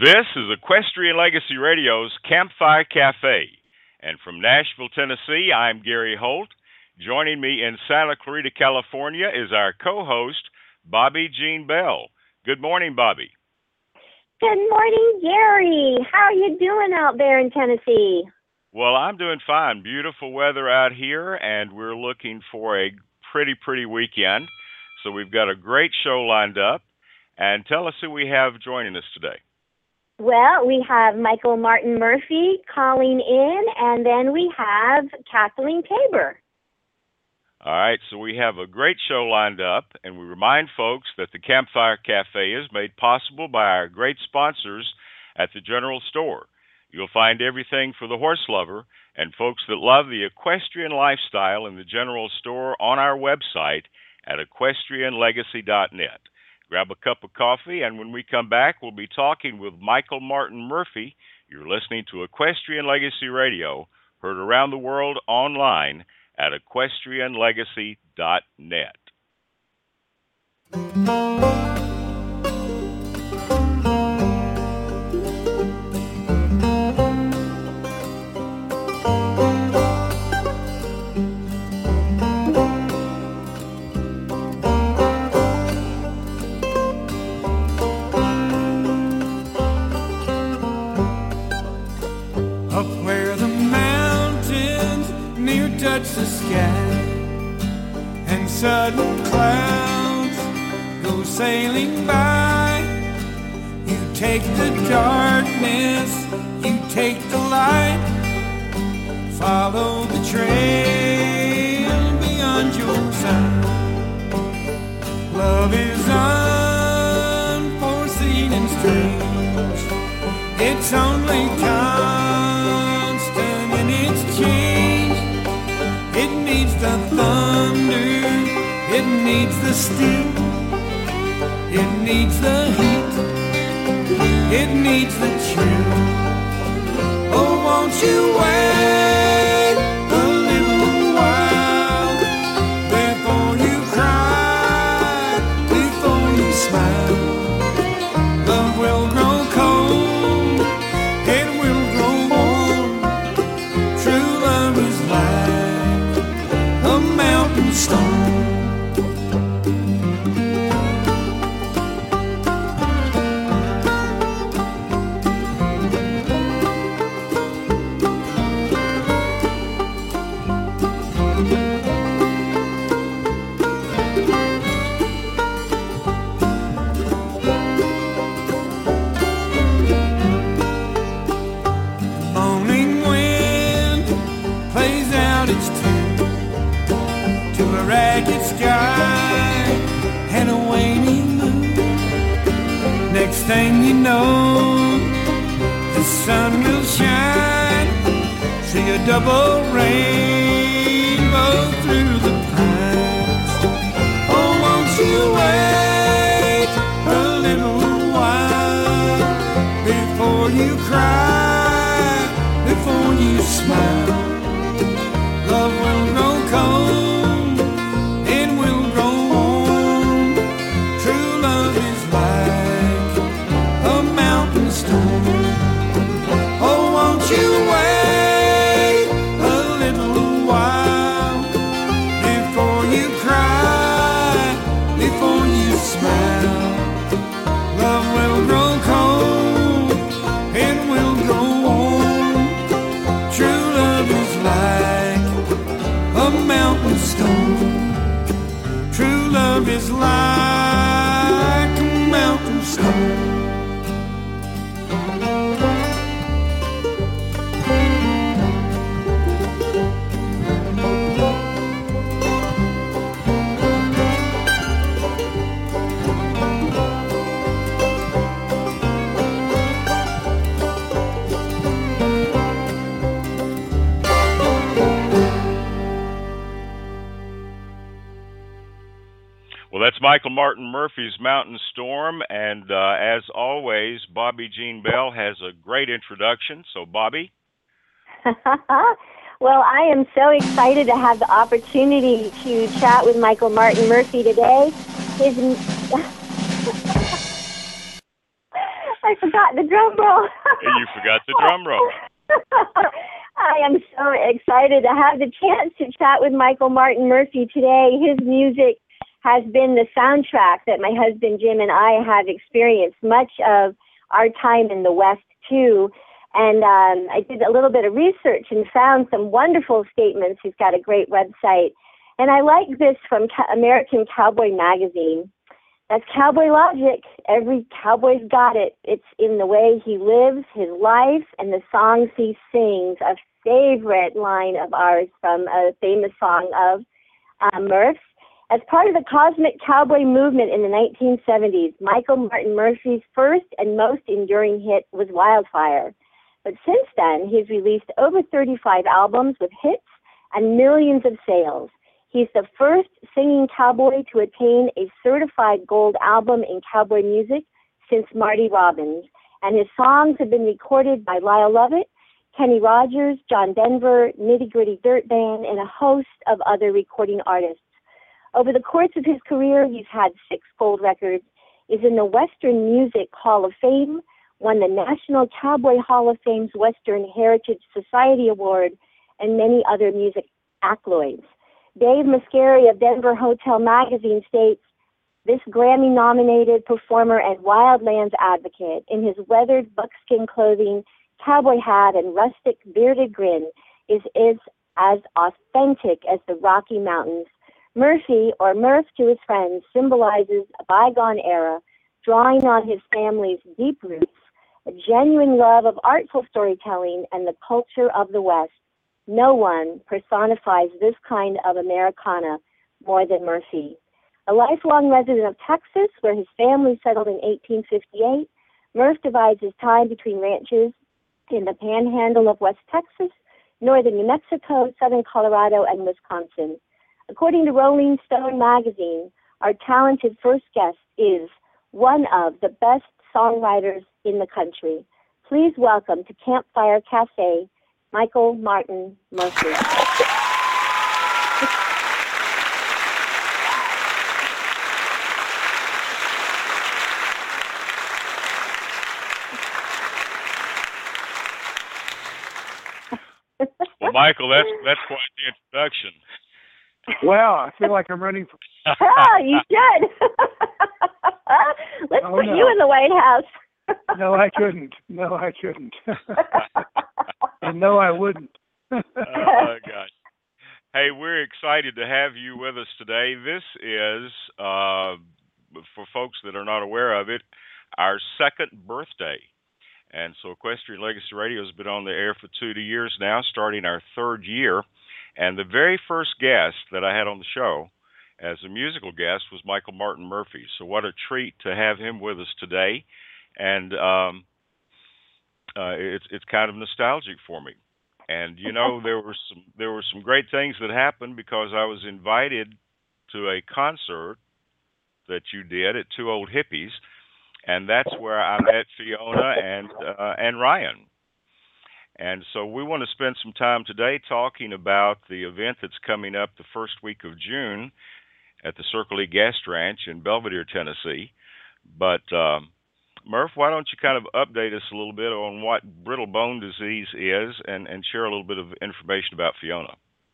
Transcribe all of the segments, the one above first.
This is Equestrian Legacy Radio's Campfire Cafe. And from Nashville, Tennessee, I'm Gary Holt. Joining me in Santa Clarita, California is our co-host, Bobby Jean Bell. Good morning, Bobby. Good morning, Gary. How are you doing out there in Tennessee? Well, I'm doing fine. Beautiful weather out here, and we're looking for a pretty weekend. So we've got a great show lined up. And tell us who we have joining us today. Well, we have Michael Martin Murphey calling in, and then we have Kathleen Tabor. All right, so we have a great show lined up, and we remind folks that the Campfire Cafe is made possible by our great sponsors at the General Store. You'll find everything for the horse lover and folks that love the equestrian lifestyle in the General Store on our website at equestrianlegacy.net. Grab a cup of coffee, and when we come back, we'll be talking with Michael Martin Murphey. You're listening to Equestrian Legacy Radio, heard around the world online at equestrianlegacy.net. The sky and sudden clouds go sailing by. You take the darkness, you take the light, follow the trail beyond your sight. Love is unforeseen and strange. It's only constant in its change. It needs the thunder, it needs the steel, it needs the heat, it needs the chill. Oh, won't you wait a little while before you cry, before you smile? Love will grow cold, it will grow warm. True love is like a mountain stone. Moaning wind plays out its tune to a ragged sky and a waning moon. Next thing you know, the sun will shine. See a double rainbow through the pines. Oh, won't you wait a little while before you cry, before you smile? Love will grow cold, it will grow warm. True love is like a mountain stone. Oh, won't you wait a little while before you cry, before you smile? Love will grow cold, it will grow warm. True love is like a mountain stone. True love is like a mountain stone. Well, that's Michael Martin Murphey's Mountain Storm, and as always, Bobby Jean Bell has a great introduction. So, Bobby? Well, I am so excited to have the opportunity to chat with Michael Martin Murphey today. I forgot forgot the drum roll. You forgot the drum roll. I am so excited to have the chance to chat with Michael Martin Murphey today. His music has been the soundtrack that my husband Jim and I have experienced much of our time in the West, too. And I did a little bit of research and found some wonderful statements. He's got a great website. And I like this from American Cowboy Magazine. That's cowboy logic. Every cowboy's got it. It's in the way he lives his life and the songs he sings. A favorite line of ours from a famous song of Murph's. As part of the cosmic cowboy movement in the 1970s, Michael Martin Murphey's first and most enduring hit was Wildfire. But since then, he's released over 35 albums with hits and millions of sales. He's the first singing cowboy to attain a certified gold album in cowboy music since Marty Robbins, and his songs have been recorded by Lyle Lovett, Kenny Rogers, John Denver, Nitty Gritty Dirt Band, and a host of other recording artists. Over the course of his career, he's had 6 gold records, is in the Western Music Hall of Fame, won the National Cowboy Hall of Fame's Western Heritage Society Award, and many other music accolades. Dave Mascari of Denver Hotel Magazine states, this Grammy-nominated performer and wildlands advocate, in his weathered buckskin clothing, cowboy hat, and rustic bearded grin, is as authentic as the Rocky Mountains. Murphy, or Murph to his friends, symbolizes a bygone era, drawing on his family's deep roots, a genuine love of artful storytelling, and the culture of the West. No one personifies this kind of Americana more than Murphy. A lifelong resident of Texas, where his family settled in 1858, Murph divides his time between ranches in the panhandle of West Texas, northern New Mexico, southern Colorado, and Wisconsin. According to Rolling Stone magazine, our talented first guest is one of the best songwriters in the country. Please welcome to Campfire Cafe, Michael Martin Murphey. Well, Michael, that's quite the introduction. Well, I feel like I'm running for... Oh, you should. Let's put you in the White House. No, I couldn't. And no, I wouldn't. Oh, gosh. Hey, we're excited to have you with us today. This is, for folks that are not aware of it, our second birthday. And so Equestrian Legacy Radio has been on the air for 2 years now, starting our 3rd year. And the very first guest that I had on the show as a musical guest was Michael Martin Murphey. So what a treat to have him with us today. And it's kind of nostalgic for me. And you know, there were some great things that happened because I was invited to a concert that you did at Two Old Hippies, and that's where I met Fiona and Ryan. And so we want to spend some time today talking about the event that's coming up the first week of June at the Circle E Guest Ranch in Belvedere, Tennessee. But Murph, why don't you kind of update us a little bit on what brittle bone disease is and share a little bit of information about Fiona?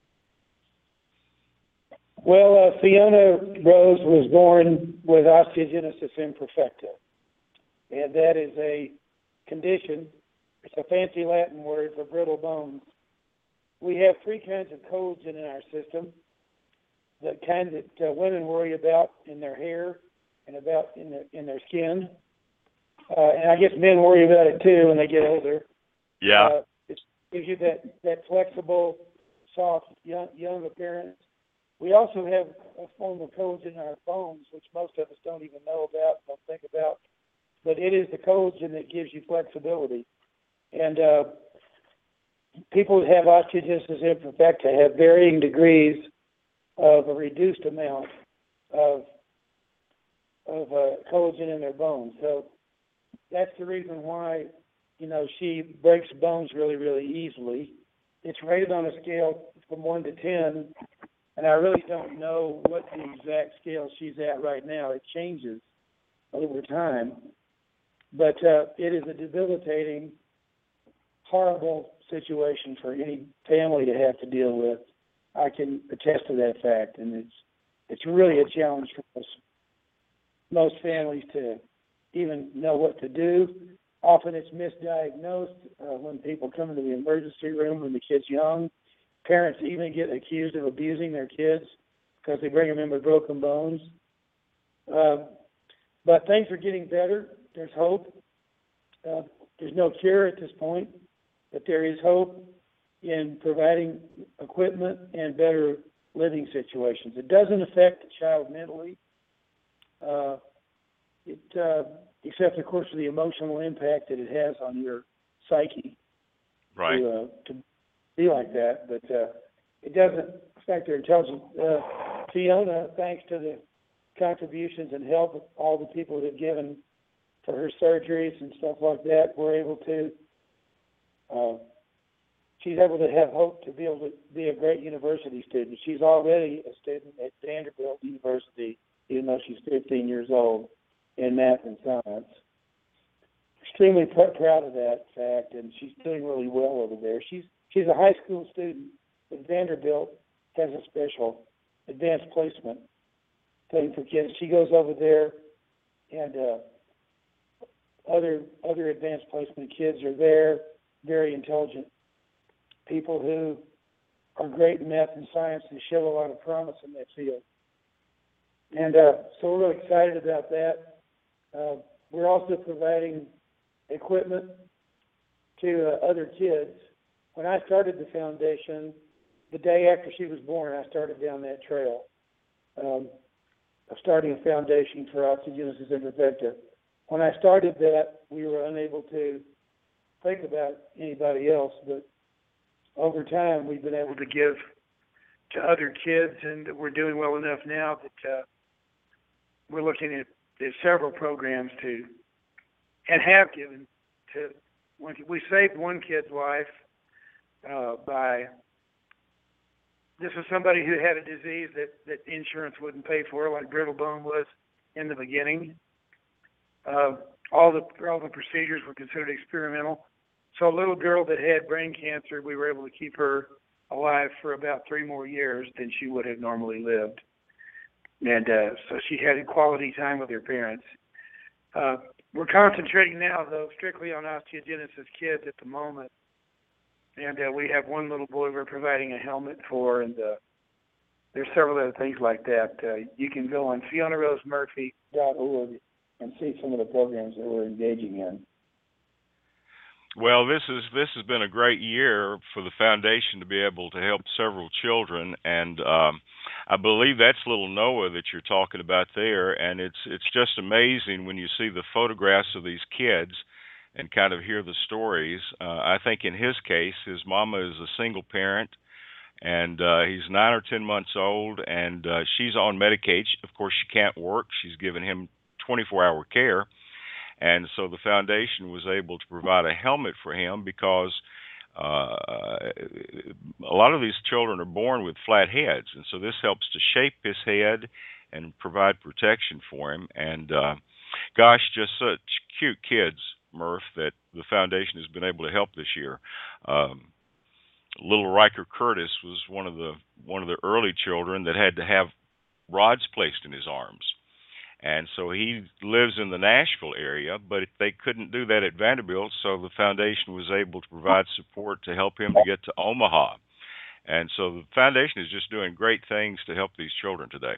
Well, Fiona Rose was born with osteogenesis imperfecta, and that is a condition. It's a fancy Latin word for brittle bones. We have 3 kinds of collagen in our system. The kind that women worry about in their hair and about in their skin. And I guess men worry about it too when they get older. Yeah. It gives you that flexible, soft, young appearance. We also have a form of collagen in our bones, which most of us don't even know about, don't think about. But it is the collagen that gives you flexibility. And people who have osteogenesis imperfecta have varying degrees of a reduced amount of collagen in their bones. So that's the reason why, she breaks bones really, really easily. It's rated on a scale from 1 to 10, and I really don't know what the exact scale she's at right now. It changes over time. but it is a debilitating, horrible situation for any family to have to deal with. I can attest to that fact, and it's really a challenge for most families to even know what to do. Often it's misdiagnosed when people come into the emergency room when the kid's young. Parents even get accused of abusing their kids because they bring them in with broken bones. But things are getting better. There's hope. There's no cure at this point, but there is hope in providing equipment and better living situations. It doesn't affect the child mentally, except, of course, for the emotional impact that it has on your psyche. Right. To be like that, but it doesn't affect their intelligence. Fiona, thanks to the contributions and help of all the people that have given for her surgeries and stuff like that, we're able to, she's able to have hope to be able to be a great university student. She's already a student at Vanderbilt University, even though she's 15 years old, in math and science. Extremely proud of that fact, and she's doing really well over there. She's a high school student, but Vanderbilt has a special advanced placement thing for kids. She goes over there, and other advanced placement kids are there, very intelligent people who are great in math and science and show a lot of promise in that field. And so we're really excited about that. We're also providing equipment to other kids. When I started the foundation, the day after she was born, I started down that trail of starting a foundation for osteogenesis imperfecta. When I started that, we were unable to think about anybody else, but over time, we've been able to give to other kids, and we're doing well enough now that we're looking at several programs to, and have given to. We saved one kid's life by. This was somebody who had a disease that insurance wouldn't pay for, like brittle bone was in the beginning. All the procedures were considered experimental. So a little girl that had brain cancer, we were able to keep her alive for about 3 more years than she would have normally lived. And so she had quality time with her parents. We're concentrating now, though, strictly on osteogenesis kids at the moment. And we have one little boy we're providing a helmet for, and there's several other things like that. You can go on FionaRoseMurphy.org and see some of the programs that we're engaging in. Well, this has been a great year for the foundation to be able to help several children, and I believe that's little Noah that you're talking about there, and it's just amazing when you see the photographs of these kids and kind of hear the stories. I think in his case, his mama is a single parent, and he's 9 or 10 months old, and she's on Medicaid. Of course, she can't work. She's given him 24-hour care. And so the foundation was able to provide a helmet for him because a lot of these children are born with flat heads. And so this helps to shape his head and provide protection for him. And gosh, just such cute kids, Murph, that the foundation has been able to help this year. Little Riker Curtis was one of the early children that had to have rods placed in his arms. And so he lives in the Nashville area, but they couldn't do that at Vanderbilt, so the foundation was able to provide support to help him to get to Omaha. And so the foundation is just doing great things to help these children today.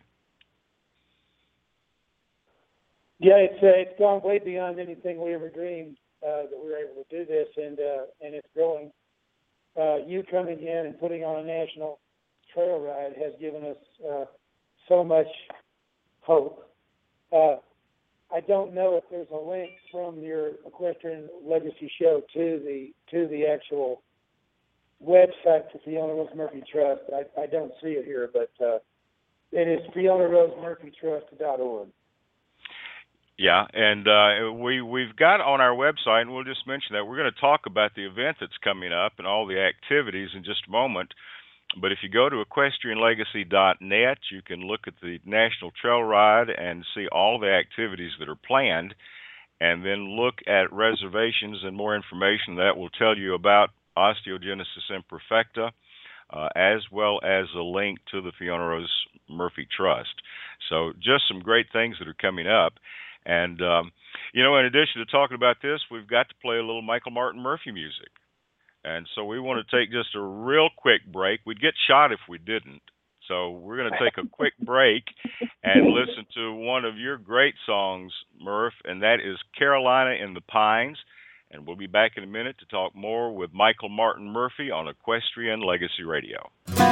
Yeah, it's gone way beyond anything we ever dreamed that we were able to do this, and it's growing. You coming in and putting on a national trail ride has given us so much hope. I don't know if there's a link from your Equestrian Legacy show to the actual website for Fiona Rose Murphy Trust. I don't see it here, but it is FionaRoseMurphyTrust.org. Yeah, and we've got on our website, and we'll just mention that we're going to talk about the event that's coming up and all the activities in just a moment. But if you go to EquestrianLegacy.net, you can look at the National Trail Ride and see all the activities that are planned. and then look at reservations and more information that will tell you about Osteogenesis Imperfecta, as well as a link to the Fiona Rose Murphy Trust. So just some great things that are coming up. And, in addition to talking about this, we've got to play a little Michael Martin Murphey music. And so we want to take just a real quick break. We'd get shot if we didn't. So we're going to take a quick break and listen to one of your great songs, Murph, and that is Carolina in the Pines. And we'll be back in a minute to talk more with Michael Martin Murphey on Equestrian Legacy Radio.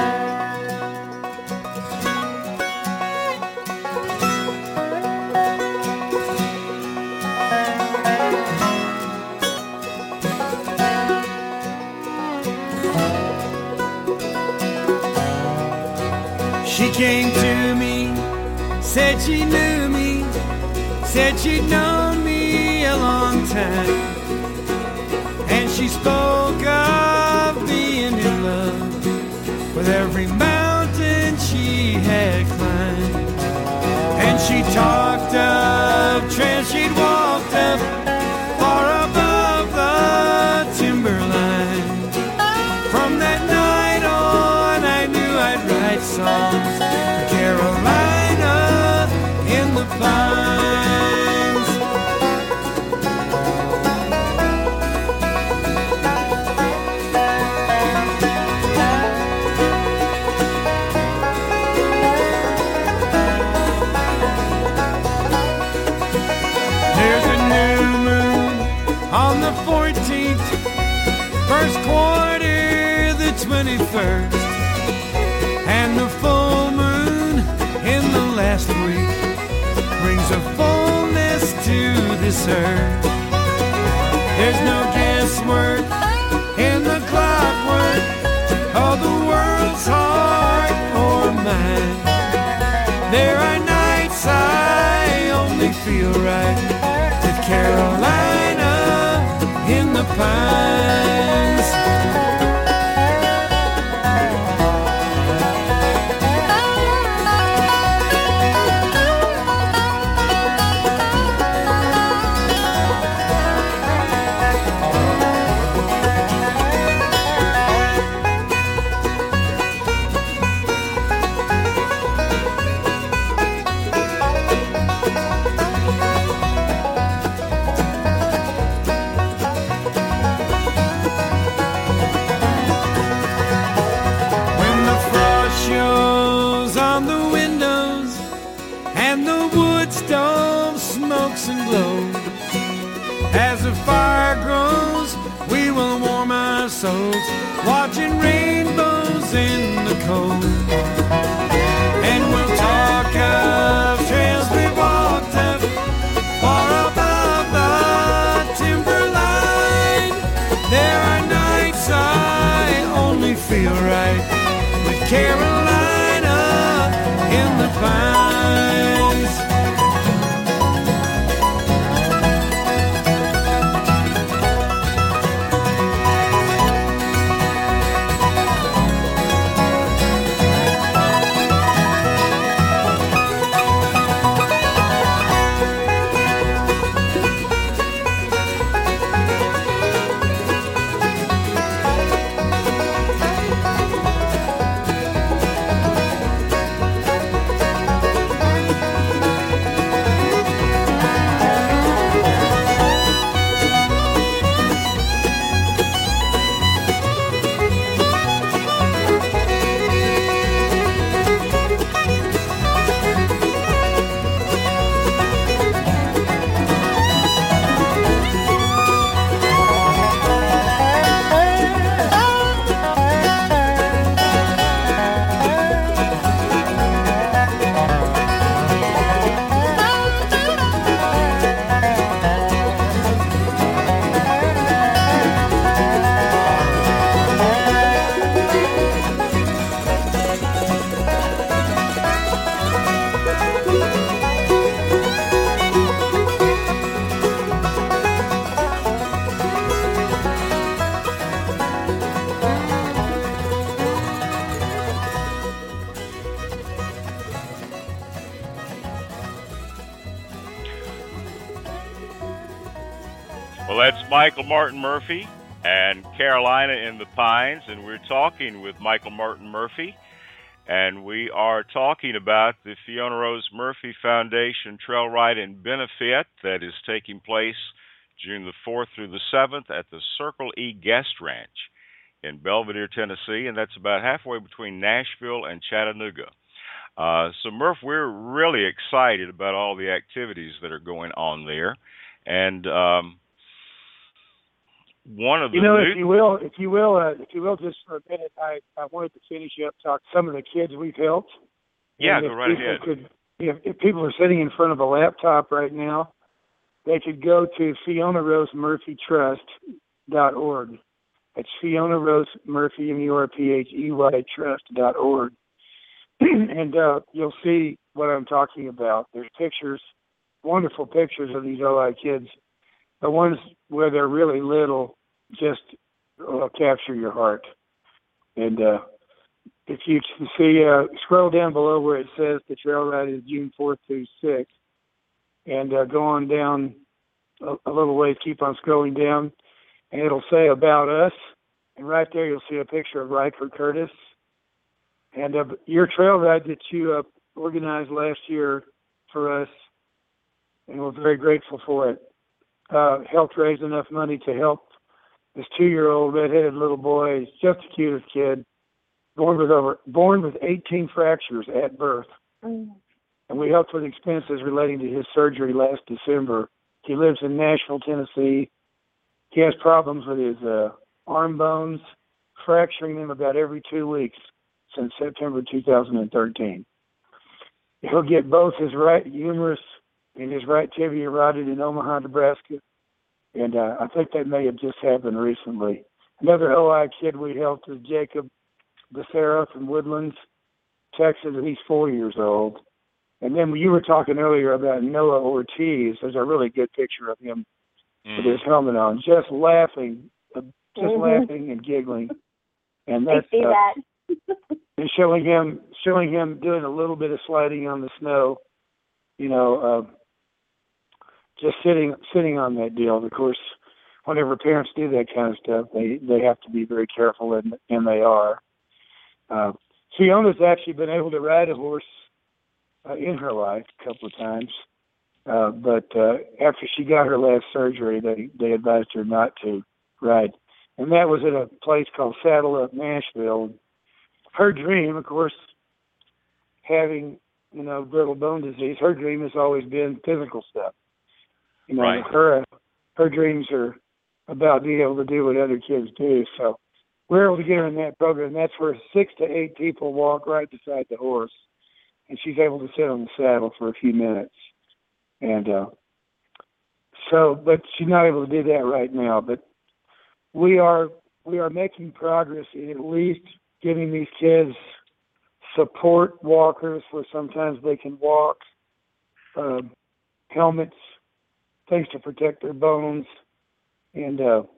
She came to me, said she knew me, said she'd known me a long time. And she spoke of being in love with every mountain she had climbed. And she talked of trails she'd walked up far above the timberline. From that night on, I knew I'd write songs for Carolina in the Pines. First quarter, the 21st, and the full moon in the last week brings a fullness to this earth. There's no guesswork in the clockwork of the world's heart or mind. There are nights I only feel right with Carolina in the Pines. As the fire grows, we will warm our souls, watching rainbows in the cold. And we'll talk of trails we walked up far above the timberline. There are nights I only feel right with Carolina in the Pines. Michael Martin Murphy and Carolina in the Pines, and we're talking with Michael Martin Murphy, and we are talking about the Fiona Rose Murphy Foundation Trail Ride and Benefit that is taking place June the 4th through the 7th at the Circle E Guest Ranch in Belvedere, Tennessee, and that's about halfway between Nashville and Chattanooga. So, Murph, we're really excited about all the activities that are going on there, and one of the if you will, just for a minute, I wanted to finish up talk some of the kids we've helped. Yeah, go right ahead. If people are sitting in front of a laptop right now, they could go to FionaRoseMurphyTrust.org. It's Fiona Rose Murphy, MURPHEY Trust.org. And you'll see what I'm talking about. There's pictures, wonderful pictures of these OI kids. The ones where they're really little just capture your heart. And if you can see, scroll down below where it says the trail ride is June 4th through 6th, and go on down a little ways, keep on scrolling down, and it'll say About Us. And right there you'll see a picture of Ryker Curtis. And your trail ride that you organized last year for us, and we're very grateful for it, helped raise enough money to help this 2-year-old redheaded little boy. He's just the cutest kid, born with 18 fractures at birth. And we helped with expenses relating to his surgery last December. He lives in Nashville, Tennessee. He has problems with his arm bones, fracturing them about every 2 weeks since September 2013. He'll get both his right humerus and his right tibia rotted in Omaha, Nebraska, and I think that may have just happened recently. Another OI kid we helped is Jacob Becerra from Woodlands, Texas, and he's 4 years old. And then you were talking earlier about Noah Ortiz. There's a really good picture of him with his helmet on, just laughing and giggling. And that's I see that. and showing him doing a little bit of sliding on the snow, just sitting on that deal. And of course, whenever parents do that kind of stuff, they have to be very careful, and they are. Fiona's actually been able to ride a horse in her life a couple of times, but after she got her last surgery, they advised her not to ride, and that was at a place called Saddle Up Nashville. Her dream, of course, having brittle bone disease, her dream has always been physical stuff. Right. Her dreams are about being able to do what other kids do. So we're able to get her in that program. That's where 6 to 8 people walk right beside the horse, and she's able to sit on the saddle for a few minutes. And but she's not able to do that right now. But we are making progress in at least giving these kids support walkers where sometimes they can walk, helmets, things to protect their bones, and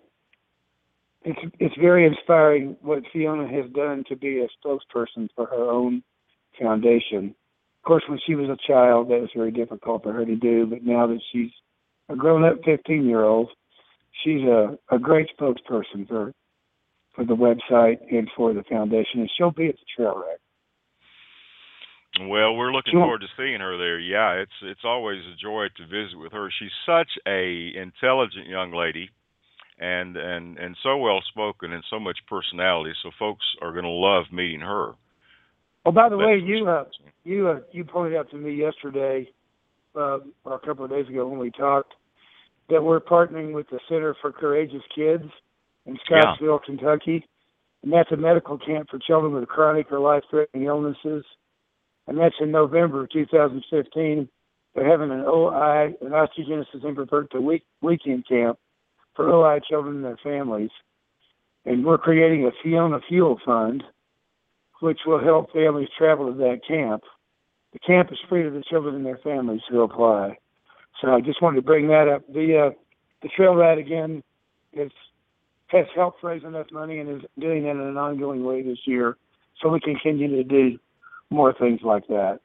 it's very inspiring what Fiona has done to be a spokesperson for her own foundation. Of course, when she was a child, that was very difficult for her to do, but now that she's a grown-up 15-year-old, she's a great spokesperson for the website and for the foundation, and she'll be at the trail ride. Well, we're looking forward to seeing her there. Yeah, it's always a joy to visit with her. She's such a intelligent young lady, and so well spoken and so much personality. So folks are going to love meeting her. Oh, by the way, you pointed out to me yesterday, or a couple of days ago when we talked, that we're partnering with the Center for Courageous Kids in Scottsville, Kentucky, and that's a medical camp for children with chronic or life-threatening illnesses. And that's in November of 2015. They're having an OI, an osteogenesis imperfecta weekend camp for OI children and their families. And we're creating a Fiona Fuel Fund, which will help families travel to that camp. The camp is free to the children and their families who apply. So I just wanted to bring that up. The trail ride, again, has helped raise enough money and is doing it in an ongoing way this year, so we can continue to do more things like that.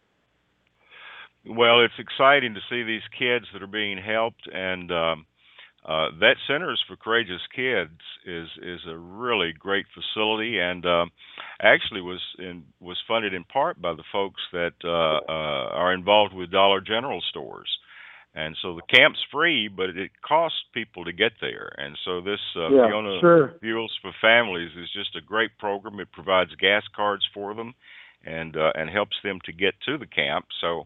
Well, it's exciting to see these kids that are being helped, and That Centers for Courageous Kids is a really great facility, and actually was funded in part by the folks that are involved with Dollar General stores. And so the camp's free, but it costs people to get there. And so this Yeah, Fiona sure. Fuels for Families is just a great program. It provides gas cards for them, and helps them to get to the camp. So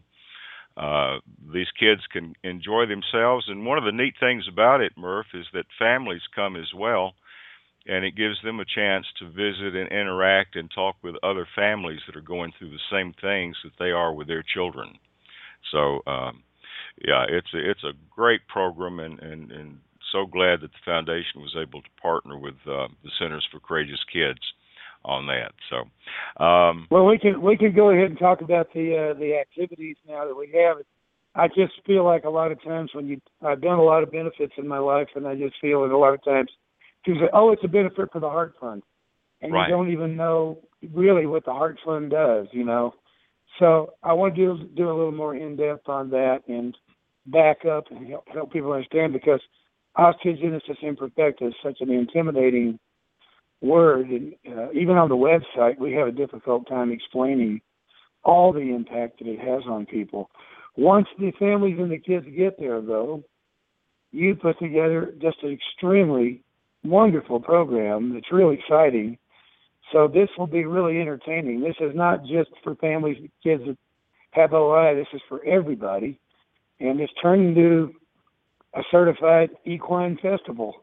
these kids can enjoy themselves. And one of the neat things about it, Murph, is that families come as well, and it gives them a chance to visit and interact and talk with other families that are going through the same things that they are with their children. So, yeah, it's a great program, and so glad that the foundation was able to partner with the Centers for Courageous Kids on that. So, Well, we can go ahead and talk about the activities now that we have. I just feel like a lot of times I've done a lot of benefits in my life, and I just feel that a lot of times people say, "Oh, it's a benefit for the Heart Fund," and right. you don't even know really what the Heart Fund does, So I want to do a little more in depth on that and back up and help people understand, because osteogenesis imperfecta is such an intimidating word, and even on the website we have a difficult time explaining all the impact that it has on people. Once the families and the kids get there, though, you put together just an extremely wonderful program that's really exciting. So this will be really entertaining. This is not just for families and kids that have OI. This is for everybody, and it's turned into a certified equine festival.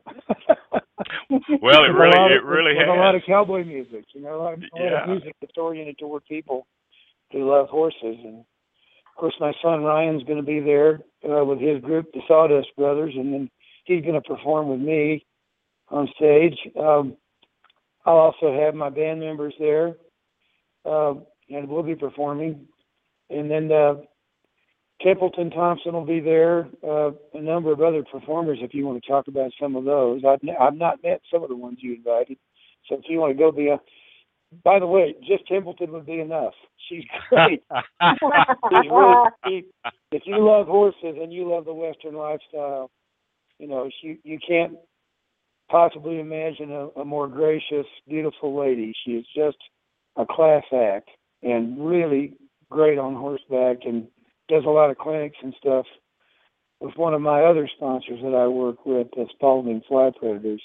Well, it really has a lot of cowboy music, a lot of music that's oriented toward people who love horses. And of course, my son Ryan's going to be there with his group, the Sawdust Brothers, and then he's going to perform with me on stage. I'll also have my band members there, and we'll be performing. And then Templeton Thompson will be there, a number of other performers if you want to talk about some of those. I've not met some of the ones you invited, so if you want to go by the way, just Templeton would be enough. She's great. If you love horses and you love the Western lifestyle, you can't possibly imagine a more gracious, beautiful lady. She is just a class act and really great on horseback, and does a lot of clinics and stuff with one of my other sponsors that I work with, that's Spalding Fly Predators.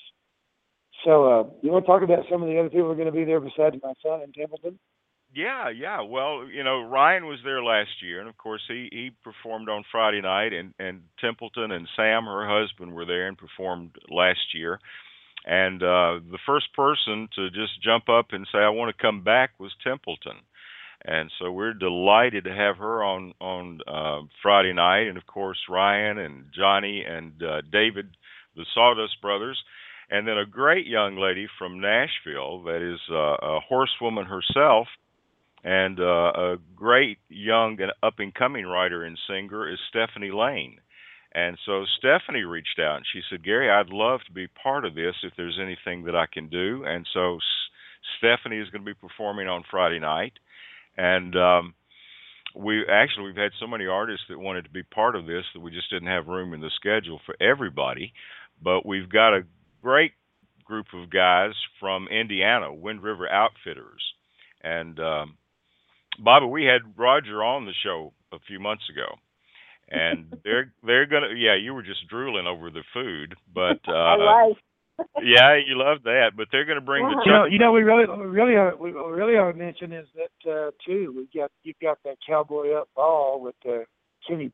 So you want to talk about some of the other people who are going to be there besides my son in Templeton? Yeah. Well, Ryan was there last year, and of course he performed on Friday night, and Templeton and Sam, her husband, were there and performed last year. And the first person to just jump up and say, "I want to come back," was Templeton. And so we're delighted to have her on Friday night, and of course Ryan and Johnny and David, the Sawdust Brothers, and then a great young lady from Nashville that is a horsewoman herself, and a great young and up-and-coming writer and singer is Stephanie Lane. And so Stephanie reached out and she said, "Gary, I'd love to be part of this if there's anything that I can do." And so Stephanie is going to be performing on Friday night. And we've had so many artists that wanted to be part of this that we just didn't have room in the schedule for everybody. But we've got a great group of guys from Indiana, Wind River Outfitters. And Bobby, we had Roger on the show a few months ago, and they're gonna. Yeah, you were just drooling over the food, but I was. Yeah, you love that, but they're going to bring the. We really ought to mention is that too. You've got that Cowboy Up Ball with the Kenny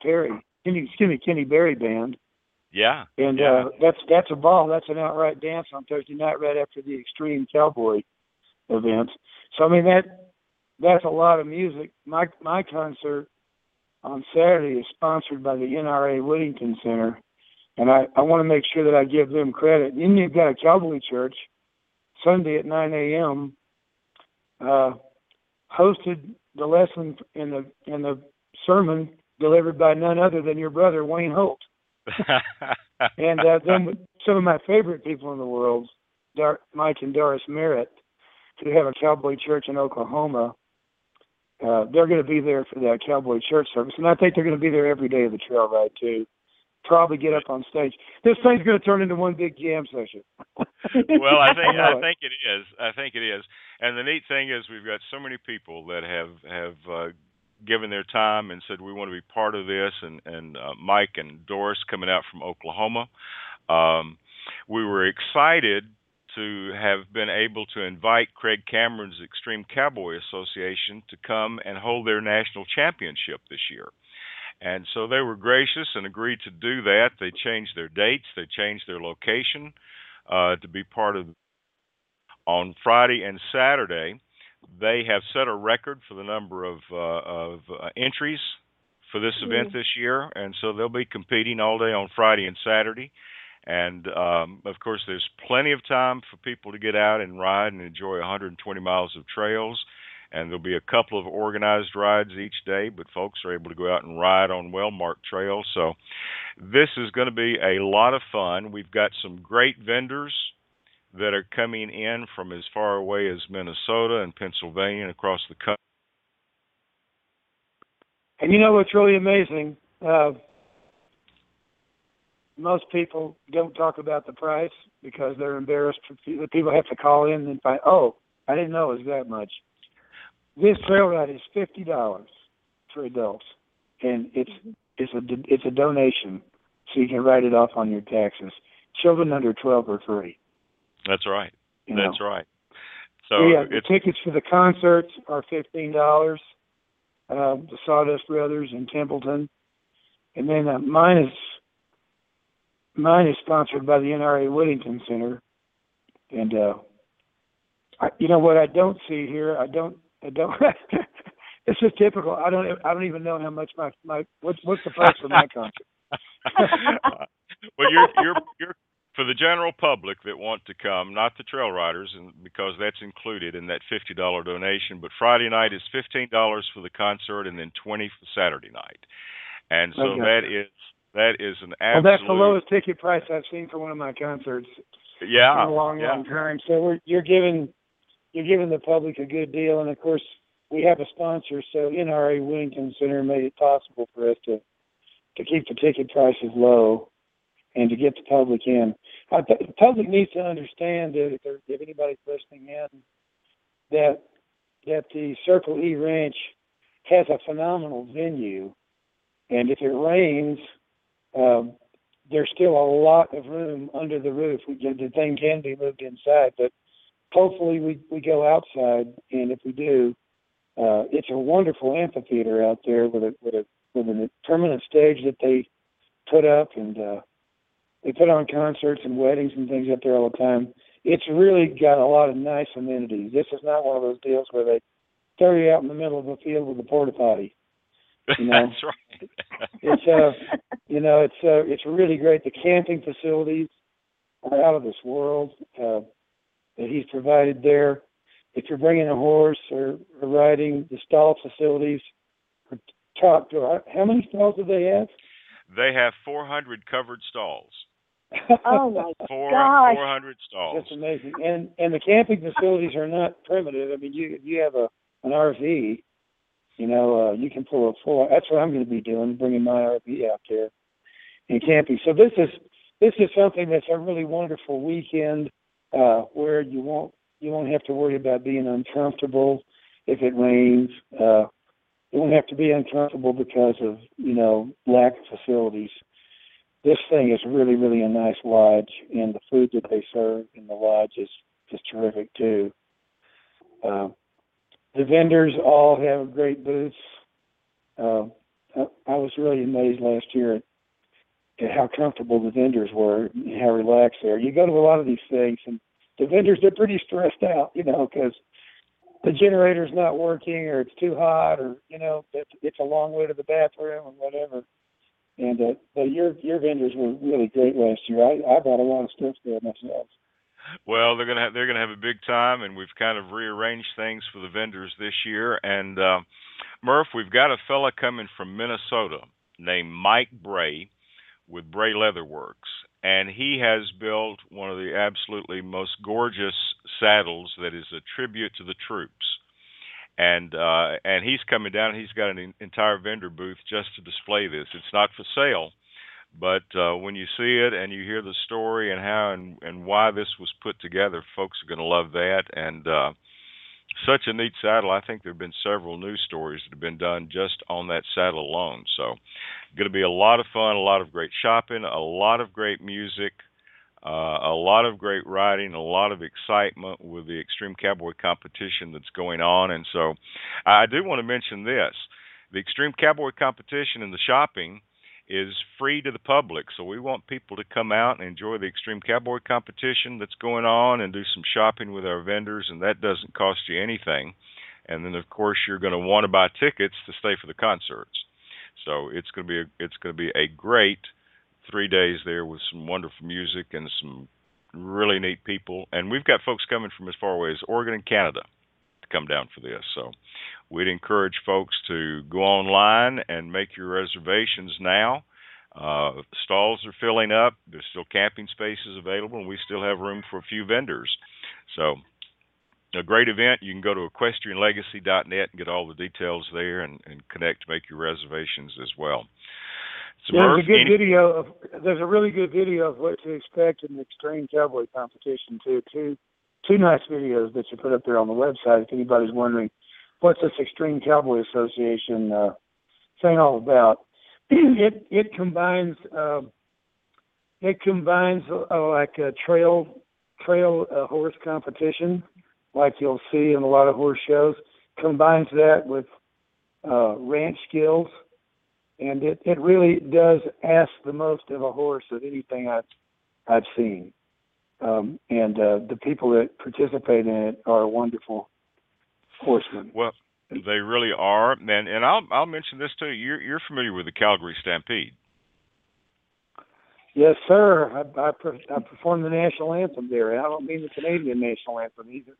Berry Band. Yeah. And that's a ball. That's an outright dance on Thursday night, right after the Extreme Cowboy event. So I mean that's a lot of music. My concert on Saturday is sponsored by the NRA Whittington Center. And I want to make sure that I give them credit. Then you've got a Cowboy Church, Sunday at 9 a.m., hosted the lesson in the sermon delivered by none other than your brother, Wayne Holt. And then some of my favorite people in the world, Mike and Doris Merritt, who have a Cowboy Church in Oklahoma. They're going to be there for that Cowboy Church service. And I think they're going to be there every day of the trail ride, too. probably get up on stage. This thing's going to turn into one big jam session. Well, I think know I think it is. I think it is. And the neat thing is, we've got so many people that have given their time and said we want to be part of this. And Mike and Doris coming out from Oklahoma. We were excited to have been able to invite Craig Cameron's Extreme Cowboy Association to come and hold their national championship this year. And so they were gracious and agreed to do that. They changed their dates. They changed their location to be part of. On Friday and Saturday, they have set a record for the number of entries for this event this year, and so they'll be competing all day on Friday and Saturday. And of course, there's plenty of time for people to get out and ride and enjoy 120 miles of trails. And there'll be a couple of organized rides each day, but folks are able to go out and ride on well-marked trails. So this is going to be a lot of fun. We've got some great vendors that are coming in from as far away as Minnesota and Pennsylvania and across the country. And you know what's really amazing? Most people don't talk about the price because they're embarrassed. People have to call in and find, oh, I didn't know it was that much. This trail ride is $50 for adults, and it's a donation, so you can write it off on your taxes. Children under 12 are free. That's right. That's right. So the tickets for the concerts are $15. The Sawdust Brothers in Templeton, and then mine is sponsored by the NRA Whittington Center, and you know what I don't see here? I don't. This is typical. I don't even know how much what's the price for my concert. Well, you're for the general public that want to come, not the trail riders, and because that's included in that $50 donation. But Friday night is $15 for the concert, and then $20 for Saturday night. And so that is an absolute. Well, that's the lowest ticket price I've seen for one of my concerts. Yeah, in a long time. So you're giving the public a good deal, and of course we have a sponsor. So NRA Whittington Center made it possible for us to keep the ticket prices low and to get the public in. The public needs to understand that if anybody's listening in, that the Circle E Ranch has a phenomenal venue, and if it rains, there's still a lot of room under the roof. The thing can be moved inside, but hopefully we go outside, and if we do, it's a wonderful amphitheater out there with a permanent stage that they put up, and they put on concerts and weddings and things up there all the time. It's really got a lot of nice amenities. This is not one of those deals where they throw you out in the middle of a field with a porta potty. You know? That's right. It's really great. The camping facilities are out of this world that he's provided there. If you're bringing a horse or riding, the stall facilities are top door. How many stalls do they have? They have 400 covered stalls. Oh my gosh! 400 stalls. That's amazing. And the camping facilities are not primitive. I mean, you have an RV. You can pull a full. That's what I'm going to be doing, bringing my RV out there and camping. So this is something that's a really wonderful weekend where you won't have to worry about being uncomfortable if it rains. You won't have to be uncomfortable because of lack of facilities. This thing is really, really a nice lodge, and the food that they serve in the lodge is terrific too. The vendors all have great booths. I was really amazed last year at how comfortable the vendors were and how relaxed they are. You go to a lot of these things, and the vendors, they're pretty stressed out, because the generator's not working, or it's too hot, or it's a long way to the bathroom or whatever. And but your vendors were really great last year. I bought a lot of stuff there myself. Well, they're gonna have a big time, and we've kind of rearranged things for the vendors this year. And Murph, we've got a fella coming from Minnesota named Mike Bray with Bray Leatherworks, and he has built one of the absolutely most gorgeous saddles that is a tribute to the troops. And he's coming down. He's got an entire vendor booth just to display this. It's not for sale, But when you see it and you hear the story and how and why this was put together, folks are going to love that. And such a neat saddle. I think there have been several news stories that have been done just on that saddle alone. So, going to be a lot of fun, a lot of great shopping, a lot of great music, a lot of great riding, a lot of excitement with the Extreme Cowboy competition that's going on. And so, I do want to mention this: the Extreme Cowboy competition and the shopping is free to the public. So we want people to come out and enjoy the Extreme Cowboy competition that's going on and do some shopping with our vendors, and that doesn't cost you anything. And then of course you're going to want to buy tickets to stay for the concerts. So it's going to be a great 3 days there with some wonderful music and some really neat people. And we've got folks coming from as far away as Oregon and Canada to come down for this. So we'd encourage folks to go online and make your reservations now. Stalls are filling up. There's still camping spaces available, and we still have room for a few vendors. So a great event. You can go to equestrianlegacy.net and get all the details there and connect to make your reservations as well. So yeah, Murph, there's a really good video of what to expect in the Extreme Cowboy competition, too. Two nice videos that you put up there on the website if anybody's wondering what's this Extreme Cowboy Association thing all about. It combines like a trail horse competition, like you'll see in a lot of horse shows. Combines that with ranch skills, and it really does ask the most of a horse of anything I've seen. And the people that participate in it are wonderful horsemen. Well, they really are, and I'll mention this too. You're familiar with the Calgary Stampede? Yes, sir. I performed the national anthem there, and I don't mean the Canadian national anthem either.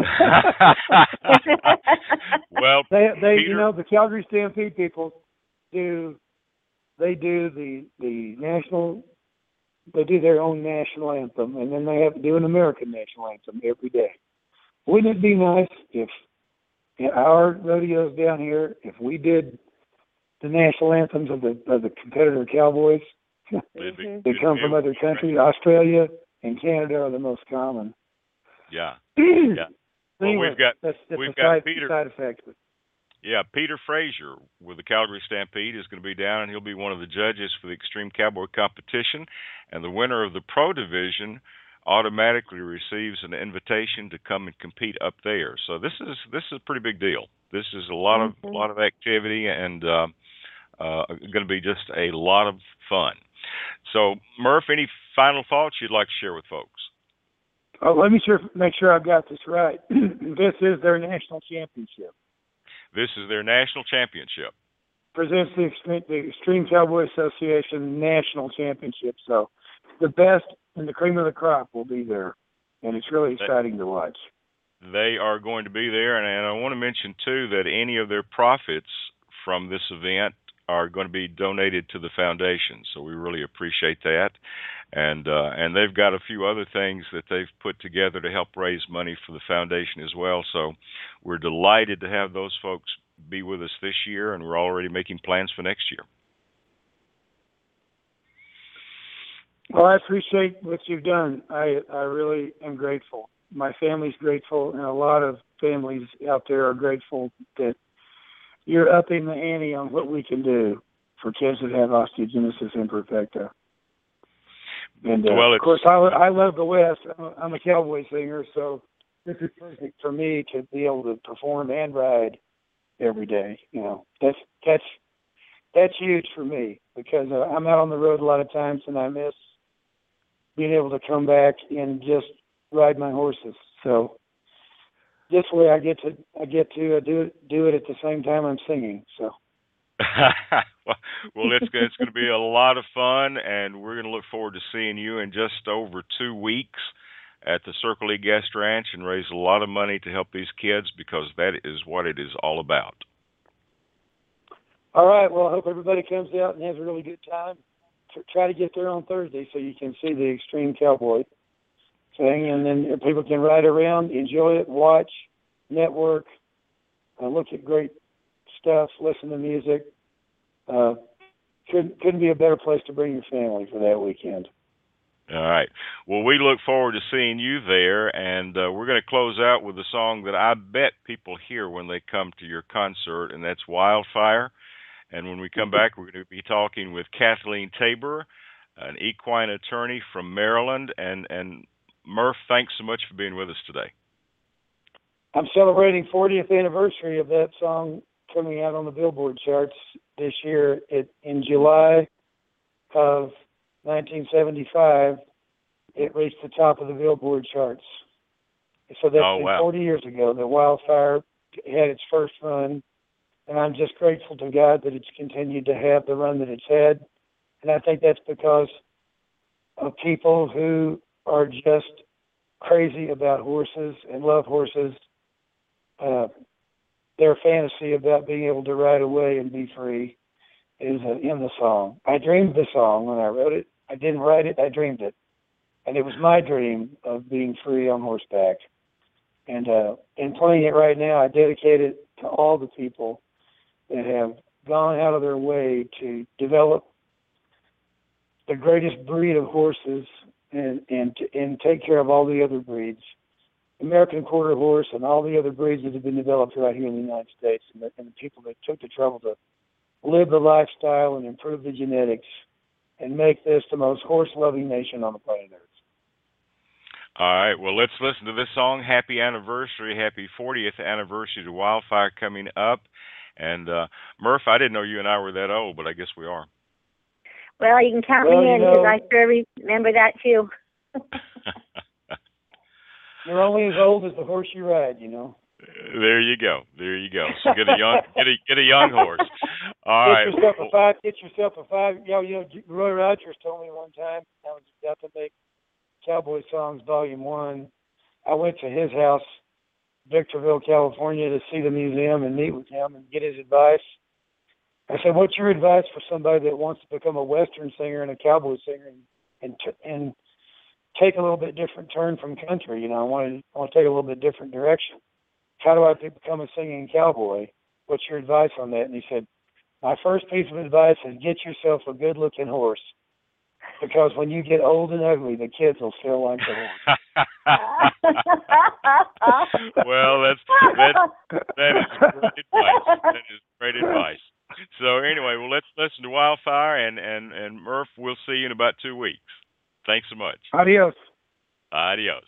Well, they Peter, the Calgary Stampede people do the national. They do their own national anthem, and then they have to do an American national anthem every day. Wouldn't it be nice if our rodeos down here, if we did the national anthems of the competitor cowboys? They come from other countries. Australia and Canada are the most common. Yeah. Yeah. Well, Anyway, we've got Peter. Side effect. Yeah, Peter Frazier with the Calgary Stampede is going to be down, and he'll be one of the judges for the Extreme Cowboy competition. And the winner of the Pro Division automatically receives an invitation to come and compete up there. So this is a pretty big deal. This is a lot of activity, and going to be just a lot of fun. So Murph, any final thoughts you'd like to share with folks? Oh, let me make sure I've got this right. This is their national championship. This is their national championship. Presents the Extreme Cowboy Association National Championship. So the best and the cream of the crop will be there, and it's really exciting to watch. They are going to be there, and I want to mention, too, that any of their profits from this event are going to be donated to the foundation. So we really appreciate that. And they've got a few other things that they've put together to help raise money for the foundation as well. So we're delighted to have those folks be with us this year, and we're already making plans for next year. Well, I appreciate what you've done. I really am grateful. My family's grateful, and a lot of families out there are grateful that you're upping the ante on what we can do for kids that have osteogenesis imperfecta. And, of course, I love the West. I'm a cowboy singer, so this is perfect for me to be able to perform and ride every day. You know, that's huge for me because I'm out on the road a lot of times, and I miss being able to come back and just ride my horses. So this way, I get to do it at the same time I'm singing. So. Well, it's going to be a lot of fun, and we're going to look forward to seeing you in just over 2 weeks at the Circle Lee Guest Ranch and raise a lot of money to help these kids because that is what it is all about. All right. Well, I hope everybody comes out and has a really good time. Try to get there on Thursday so you can see the Extreme Cowboy thing, and then people can ride around, enjoy it, watch, network, look at great stuff, listen to music, couldn't be a better place to bring your family for that weekend. All right. Well, we look forward to seeing you there, and we're going to close out with a song that I bet people hear when they come to your concert, and that's Wildfire. And when we come back, we're going to be talking with Kathleen Tabor, an equine attorney from Maryland. And Murph, thanks so much for being with us today. I'm celebrating 40th anniversary of that song coming out on the Billboard charts this year. In July of 1975, it reached the top of the Billboard charts. So that's 40 years ago that Wildfire had its first run, and I'm just grateful to God that it's continued to have the run that it's had. And I think that's because of people who are just crazy about horses and love horses. Their fantasy about being able to ride away and be free is in the song. I dreamed the song when I wrote it. I didn't write it, I dreamed it. And it was my dream of being free on horseback. And in playing it right now, I dedicate it to all the people that have gone out of their way to develop the greatest breed of horses and take care of all the other breeds. American Quarter Horse and all the other breeds that have been developed right here in the United States, and the people that took the trouble to live the lifestyle and improve the genetics and make this the most horse-loving nation on the planet Earth. All right, well, let's listen to this song. Happy anniversary, happy 40th anniversary to Wildfire coming up. And Murph, I didn't know you and I were that old, but I guess we are. Well, you can count me in because I sure remember that too. You're only as old as the horse you ride, you know. There you go. So get a young horse. All right. Get yourself a five. Roy Rogers told me one time I was about to make Cowboy Songs Volume 1. I went to his house, Victorville, California, to see the museum and meet with him and get his advice. I said, "What's your advice for somebody that wants to become a Western singer and a cowboy singer and take a little bit different turn from country? You know, I want to take a little bit different direction. How do I become a singing cowboy? What's your advice on that?" And he said, "My first piece of advice is get yourself a good-looking horse, because when you get old and ugly, the kids will still like the horse." Well, that is great advice. That is great advice. So anyway, well, let's listen to Wildfire, and Murph, we'll see you in about 2 weeks. Thanks so much. Adios. Adios.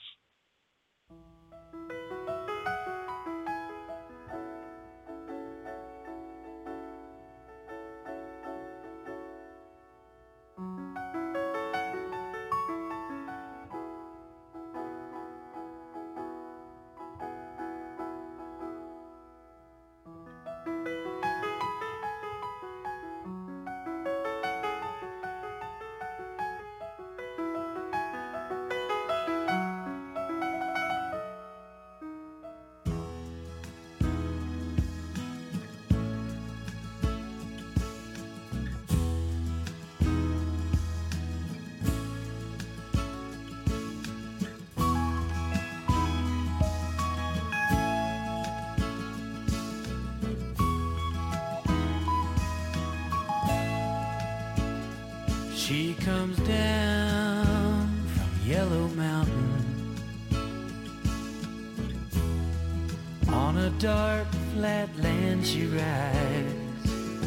She comes down from Yellow Mountain on a dark flat land she rides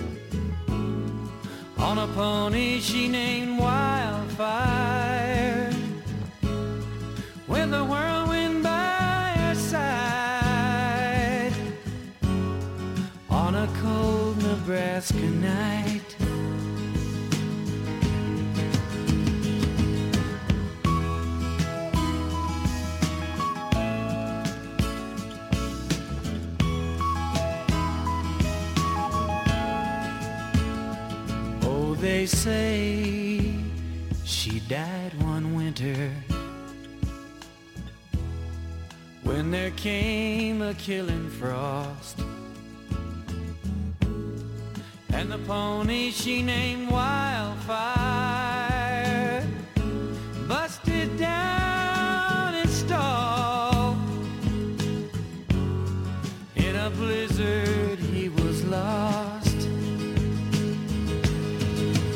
on a pony she named Wildfire, with the whirlwind by her side on a cold Nebraska night. They say she died one winter when there came a killing frost, and the pony she named Wildfire busted down and stalled. In a blizzard he was lost.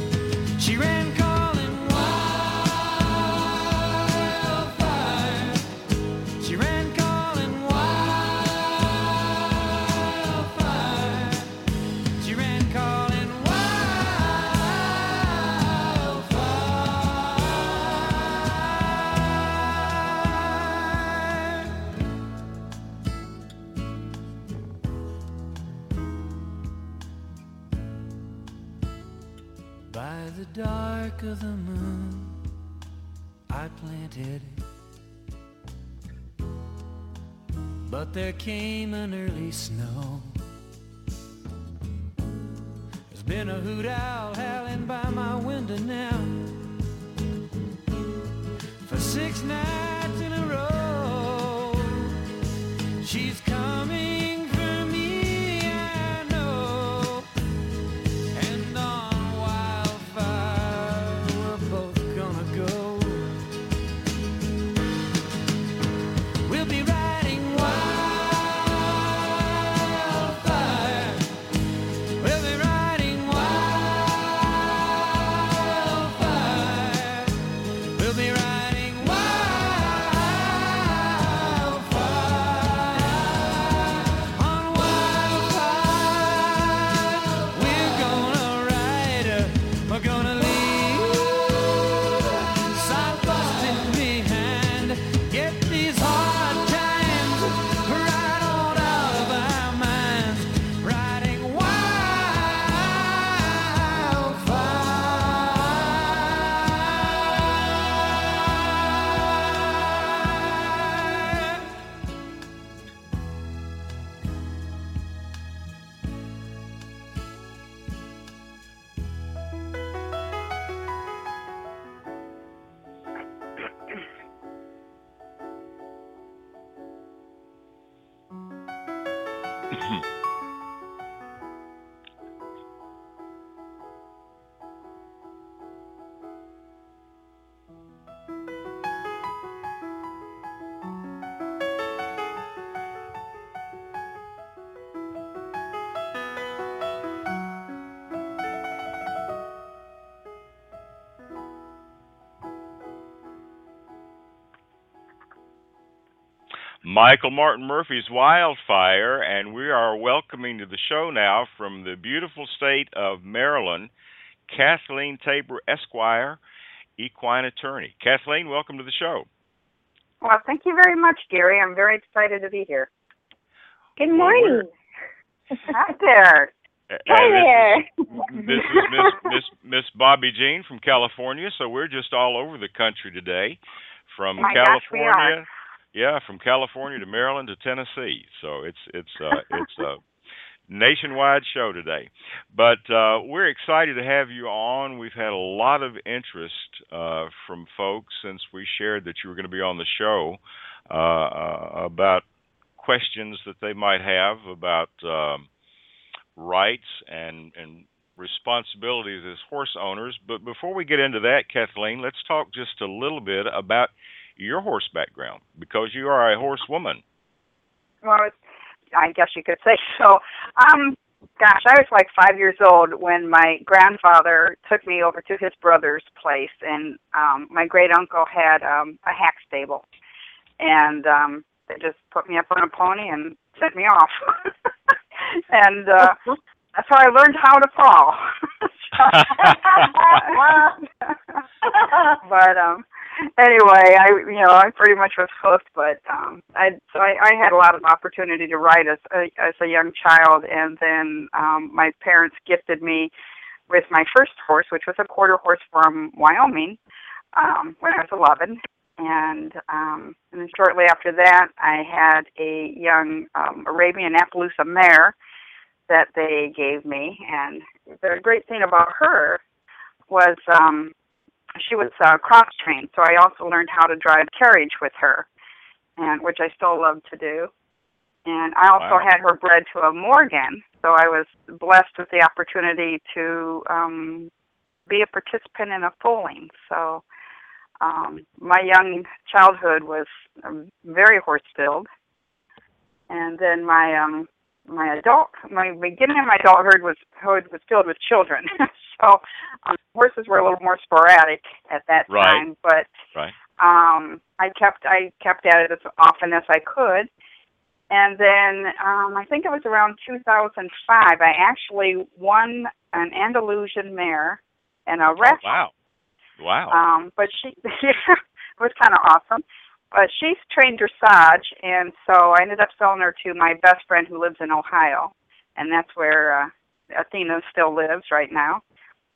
dark of the moon, I planted it. But there came an early snow. There's been a hoot owl howling by my window now for 6 nights in a row. She's coming for me, I know. And on wildfire we're both gonna go. We'll be riding wildfire. We'll be riding wildfire. We'll be riding wildfire. On wildfire, we're gonna ride her. We're gonna leave side busting behind. Get these hard times right on out of our minds. Riding wildfire. Michael Martin Murphy's Wildfire, and we are welcoming to the show now from the beautiful state of Maryland, Kathleen Tabor, Esquire, equine attorney. Kathleen, welcome to the show. Well, thank you very much, Gary. I'm very excited to be here. Good morning. Hi there. Hi there. This is Miss Bobby Jean from California, so we're just all over the country today, from My gosh, we California. are. Yeah, from California to Maryland to Tennessee. So it's a nationwide show today. But we're excited to have you on. We've had a lot of interest from folks since we shared that you were going to be on the show about questions that they might have about rights and responsibilities as horse owners. But before we get into that, Kathleen, let's talk just a little bit about your horse background, because you are a horsewoman. Well, I guess you could say so. Gosh, I was like 5 years old when my grandfather took me over to his brother's place, and my great uncle had a hack stable, and they just put me up on a pony and sent me off. And that's how I learned how to fall. But anyway, I pretty much was hooked. But I had a lot of opportunity to ride as a young child, and then my parents gifted me with my first horse, which was a quarter horse from Wyoming, when I was 11. And then shortly after that, I had a young Arabian Appaloosa mare that they gave me. And the great thing about her was she was cross-trained, so I also learned how to drive carriage with her, and which I still love to do. And I also had her bred to a Morgan, so I was blessed with the opportunity to be a participant in a foaling. So my young childhood was very horse-filled, and then my beginning of my adulthood was filled with children. So horses were a little more sporadic at that time, but I kept at it as often as I could. And then I think it was around 2005, I actually won an Andalusian mare and a wrestle. Oh, wow. But she it was kind of awesome. But she's trained dressage, and so I ended up selling her to my best friend who lives in Ohio, and that's where Athena still lives right now.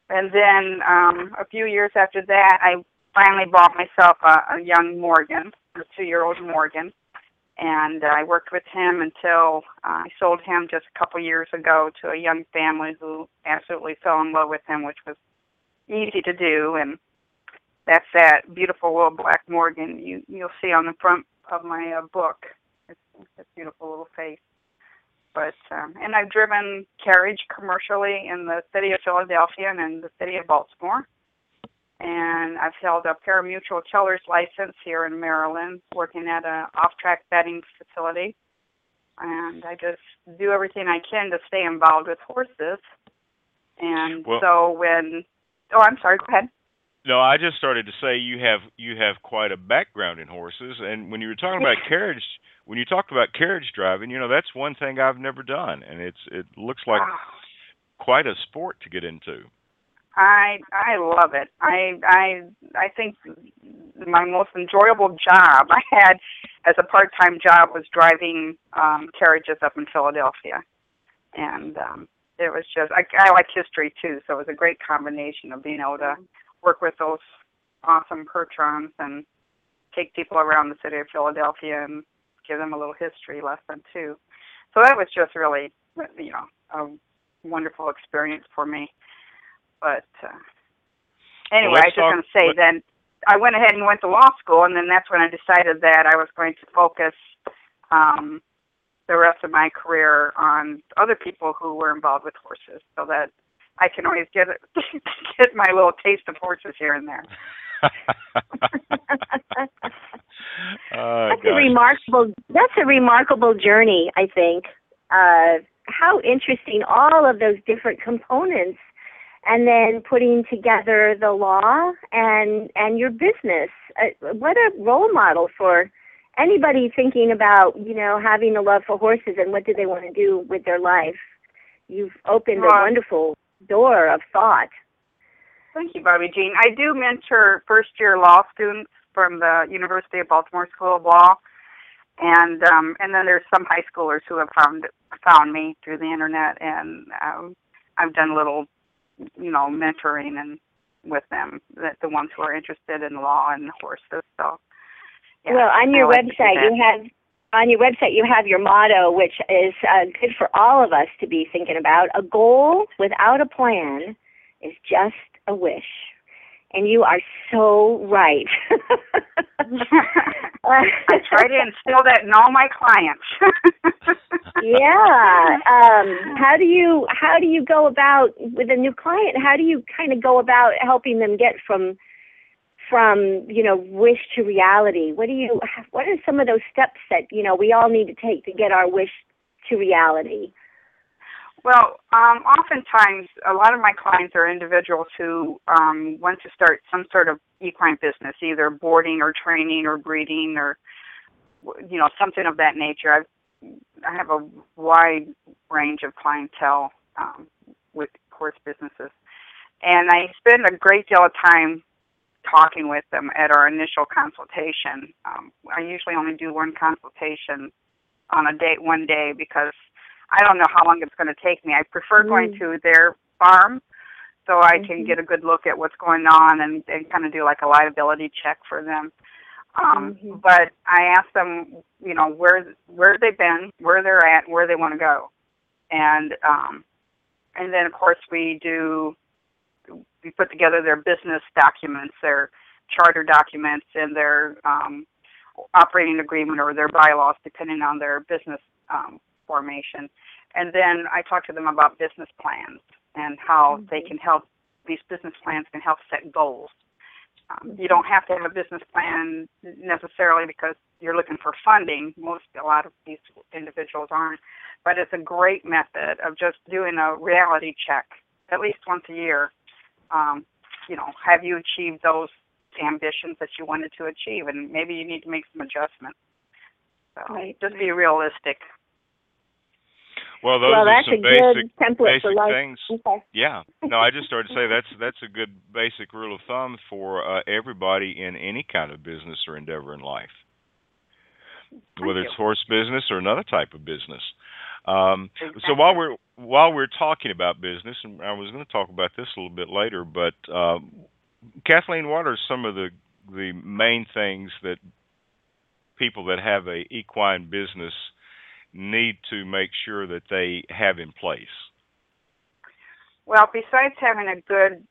And then a few years after that, I finally bought myself a young Morgan, a 2-year-old Morgan. And I worked with him until I sold him just a couple years ago to a young family who absolutely fell in love with him, which was easy to do. And that's that beautiful little black Morgan you'll see on the front of my book. It's a beautiful little face. But and I've driven carriage commercially in the city of Philadelphia and in the city of Baltimore. And I've held a pari-mutuel teller's license here in Maryland, working at an off-track betting facility. And I just do everything I can to stay involved with horses. And so when, I'm sorry, go ahead. No, I just started to say you have quite a background in horses, and when you were talking about carriage, when you talked about carriage driving, that's one thing I've never done, and it looks like quite a sport to get into. I love it. I think my most enjoyable job I had as a part-time job was driving carriages up in Philadelphia, and it was just I like history too, so it was a great combination of being able to work with those awesome Pertrons and take people around the city of Philadelphia and give them a little history lesson too. So that was just really, a wonderful experience for me. But anyway, I was just going to say then I went ahead and went to law school, and then that's when I decided that I was going to focus the rest of my career on other people who were involved with horses, so that I can always get my little taste of horses here and there. That's a remarkable journey, I think. How interesting, all of those different components, and then putting together the law and your business. What a role model for anybody thinking about, having a love for horses and what do they want to do with their life. You've opened a wonderful door of thought. Thank you, Bobby Jean. I do mentor first-year law students from the University of Baltimore School of Law, and then there's some high schoolers who have found me through the internet, and I've done a little, mentoring and with them, the ones who are interested in law and horses. So, yeah, well, on your website you have your motto, which is good for all of us to be thinking about. A goal without a plan is just a wish. And you are so right. I try to instill that in all my clients. Yeah. How do you go about with a new client? How do you kind of go about helping them get from wish to reality? What are some of those steps that we all need to take to get our wish to reality? Well, oftentimes, a lot of my clients are individuals who want to start some sort of equine business, either boarding or training or breeding or, something of that nature. I have a wide range of clientele with horse businesses. And I spend a great deal of time talking with them at our initial consultation. I usually only do one consultation on one day because I don't know how long it's going to take me. I prefer going to their farm so I can get a good look at what's going on and kind of do like a liability check for them. But I ask them, where they've been, where they're at, where they want to go. And then, of course, we put together their business documents, their charter documents, and their operating agreement or their bylaws, depending on their business formation. And then I talk to them about business plans and how these business plans can help set goals. You don't have to have a business plan necessarily because you're looking for funding. A lot of these individuals aren't. But it's a great method of just doing a reality check at least once a year. Have you achieved those ambitions that you wanted to achieve? And maybe you need to make some adjustments. So just be realistic. Well, those are that's some a good template for life. Things. Okay. Yeah. No, I just started to say that's a good basic rule of thumb for everybody in any kind of business or endeavor in life, whether it's horse business or another type of business. Exactly. So while we're talking about business, and I was going to talk about this a little bit later, but Kathleen, what are some of the main things that people that have a equine business need to make sure that they have in place? Well, besides having a good,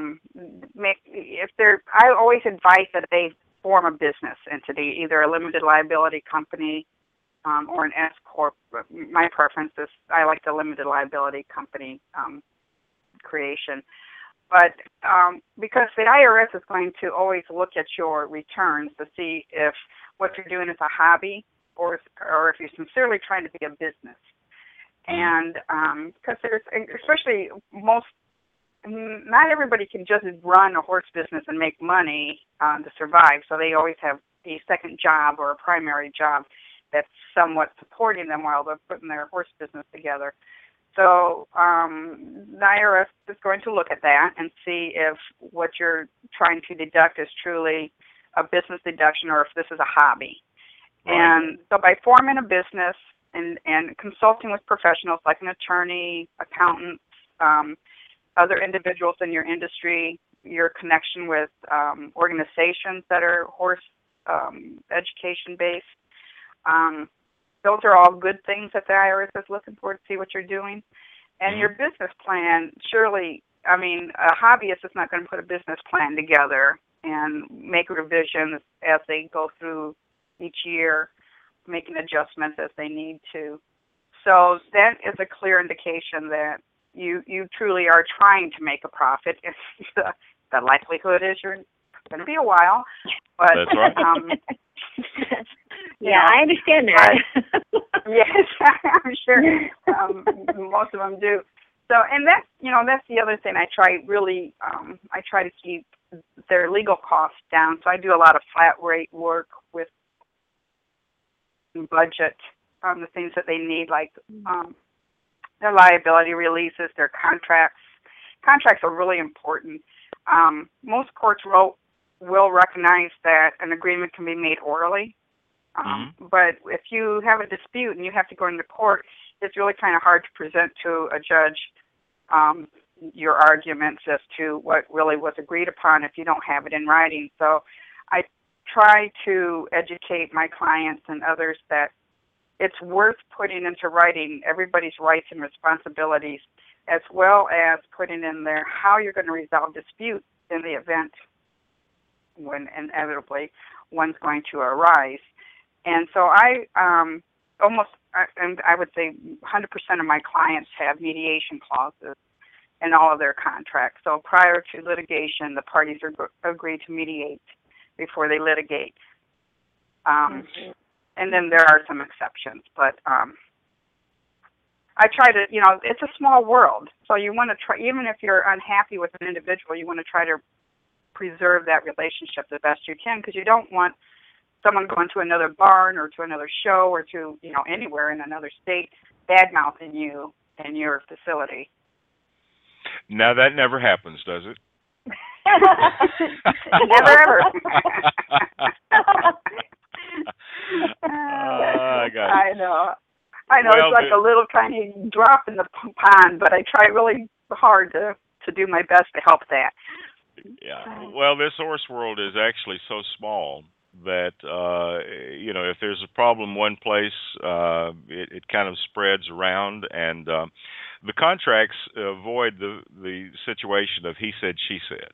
I always advise that they form a business entity, either a limited liability company or an S corp. My preference is I like the limited liability company creation, but because the IRS is going to always look at your returns to see if what you're doing is a hobby or if you're sincerely trying to be a business. And because there's, especially not everybody can just run a horse business and make money to survive. So they always have a second job or a primary job that's somewhat supporting them while they're putting their horse business together. So the IRS is going to look at that and see if what you're trying to deduct is truly a business deduction or if this is a hobby. Right. And so by forming a business, and consulting with professionals like an attorney, accountants, other individuals in your industry, your connection with organizations that are horse education-based. Those are all good things that the IRS is looking for to see what you're doing. And your business plan, surely, I mean, a hobbyist is not going to put a business plan together and make revisions as they go through each year, making adjustments as they need to. So that is a clear indication that you truly are trying to make a profit. The likelihood is you're going to be a while. But, that's right. Yeah, I understand that. Yes, I'm sure most of them do. So, and that's the other thing I try to keep their legal costs down. So I do a lot of flat rate work with budget on the things that they need, like their liability releases, their contracts. Contracts are really important. Most courts will recognize that an agreement can be made orally, but if you have a dispute and you have to go into court, it's really kind of hard to present to a judge your arguments as to what really was agreed upon if you don't have it in writing. So I try to educate my clients and others that it's worth putting into writing everybody's rights and responsibilities, as well as putting in there how you're going to resolve disputes in the event when inevitably one's going to arise. And so I would say 100% of my clients have mediation clauses in all of their contracts. So prior to litigation, the parties agree to mediate before they litigate. And then there are some exceptions, but I try to, it's a small world. So you want to try, even if you're unhappy with an individual, you want to try to preserve that relationship the best you can, because you don't want someone going to another barn or to another show or to, anywhere in another state bad-mouthing you and your facility. Now, that never happens, does it? Never ever. I know. Well, it's like a little tiny drop in the pond, but I try really hard to do my best to help that. Yeah. Well, this horse world is actually so small that if there's a problem one place, it kind of spreads around, and the contracts avoid the situation of he said, she said.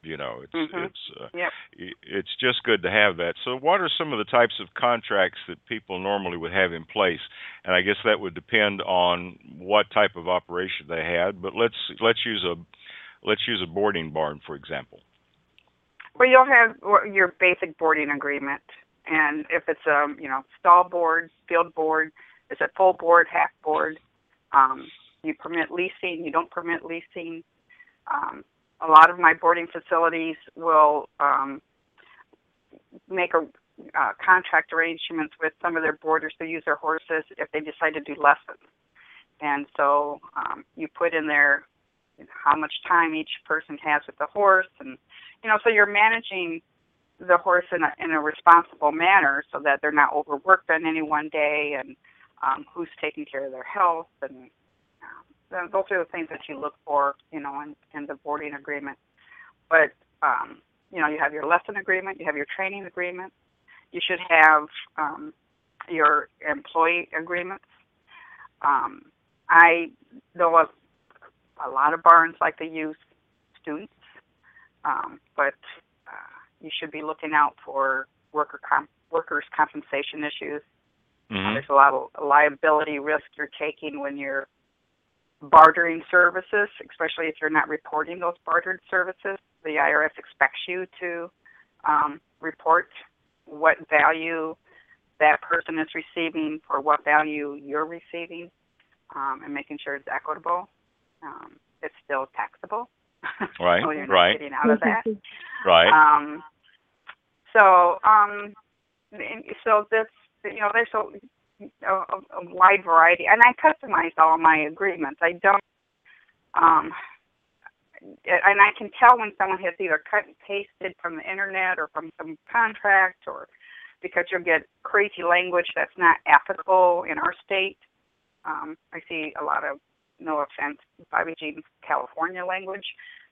It's just good to have that. So what are some of the types of contracts that people normally would have in place? And I guess that would depend on what type of operation they had, but let's use a boarding barn, for example. Well, you'll have your basic boarding agreement, and if it's stall board, field board, is it full board, half board? You permit leasing, you don't permit leasing. A lot of my boarding facilities will make contract arrangements with some of their boarders to use their horses if they decide to do lessons. And so you put in there how much time each person has with the horse, and so you're managing the horse in a responsible manner so that they're not overworked on any one day, and who's taking care of their health, and those are the things that you look for, in the boarding agreement. But, you have your lesson agreement, you have your training agreement, you should have your employee agreements. I know a lot of barns like to use students, but you should be looking out for workers' compensation issues. Mm-hmm. There's a lot of liability risk you're taking when you're bartering services, especially if you're not reporting those bartered services. The IRS expects you to report what value that person is receiving for what value you're receiving, and making sure it's equitable. It's still taxable. Right, so you're not right. getting out of that. Right. So this, there's a wide variety, and I customize all my agreements. I don't, and I can tell when someone has either cut and pasted from the internet or from some contract, or because you'll get crazy language that's not ethical in our state. I see a lot of, no offense, Bobby Jean, California language.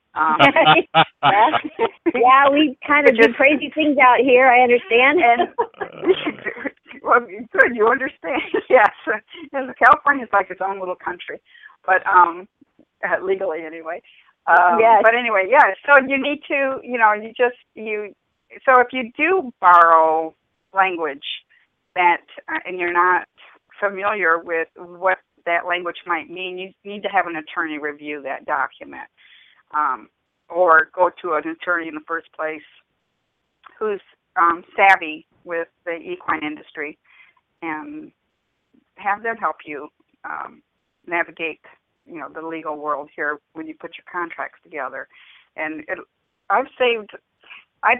Yeah, we kind of do crazy things out here, I understand. And well, good, you understand. Yes, and California is like its own little country, but legally anyway. Yes. But anyway, yeah. So you need to, So if you do borrow language that, and you're not familiar with what that language might mean, you need to have an attorney review that document, or go to an attorney in the first place who's savvy with the equine industry, and have them help you navigate, the legal world here when you put your contracts together. And I've saved. I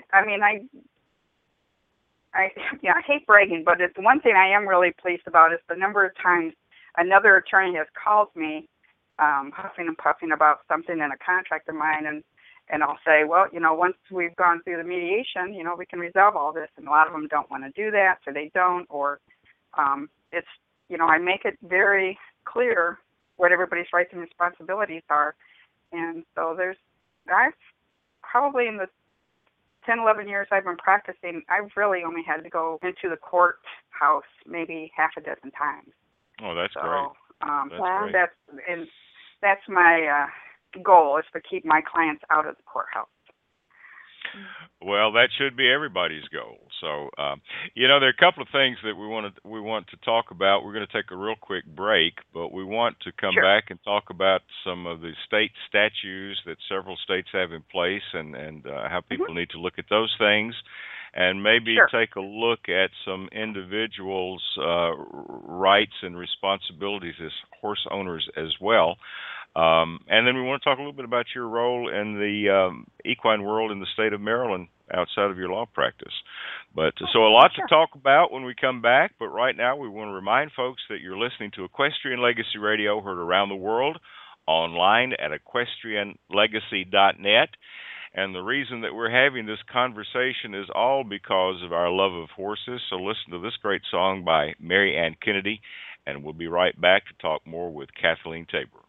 hate bragging, but it's one thing I am really pleased about is the number of times another attorney has called me, huffing and puffing about something in a contract of mine, and I'll say, well, once we've gone through the mediation, we can resolve all this. And a lot of them don't want to do that, so they don't. Or it's, I make it very clear what everybody's rights and responsibilities are. And so I've probably in the 10, 11 years I've been practicing, I've really only had to go into the courthouse maybe half a dozen times. Oh, that's great. Wow. Great. That's my goal, is to keep my clients out of the courthouse. Well, that should be everybody's goal. So, there are a couple of things that we want to talk about. We're going to take a real quick break, but we want to come Sure. back and talk about some of the state statutes that several states have in place, and how people need to look at those things, and maybe Sure. take a look at some individuals' rights and responsibilities as horse owners as well. And then we want to talk a little bit about your role in the equine world in the state of Maryland outside of your law practice. But so a lot to talk about when we come back. But right now we want to remind folks that you're listening to Equestrian Legacy Radio, heard around the world, online at equestrianlegacy.net. And the reason that we're having this conversation is all because of our love of horses. So listen to this great song by Mary Ann Kennedy, and we'll be right back to talk more with Kathleen Tabor.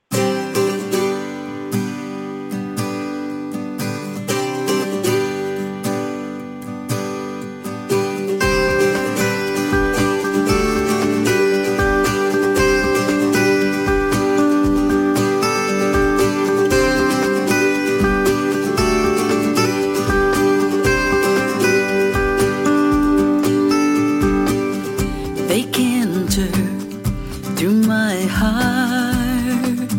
They can enter through my heart.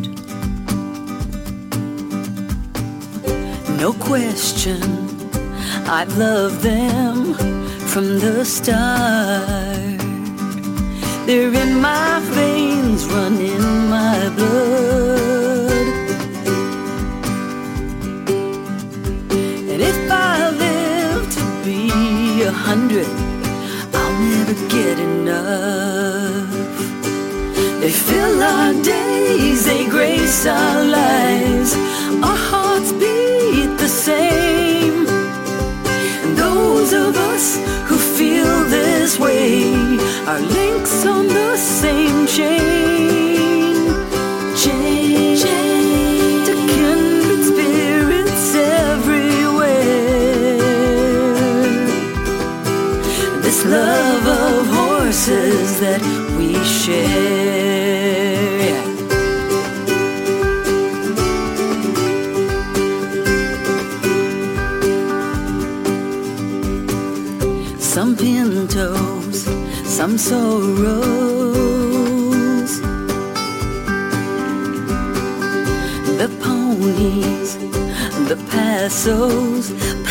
No question, I've loved them from the start. They're in my veins, run in my blood. And if I live to be 100, I'll never get enough. They fill our days, they grace our lives. Our hearts beat the same. And those of us who feel this way are links on the same chain. Chain to kindred spirits everywhere. This love of horses that we share. Yeah. Some pintos, some sorrows. The ponies, the pasos,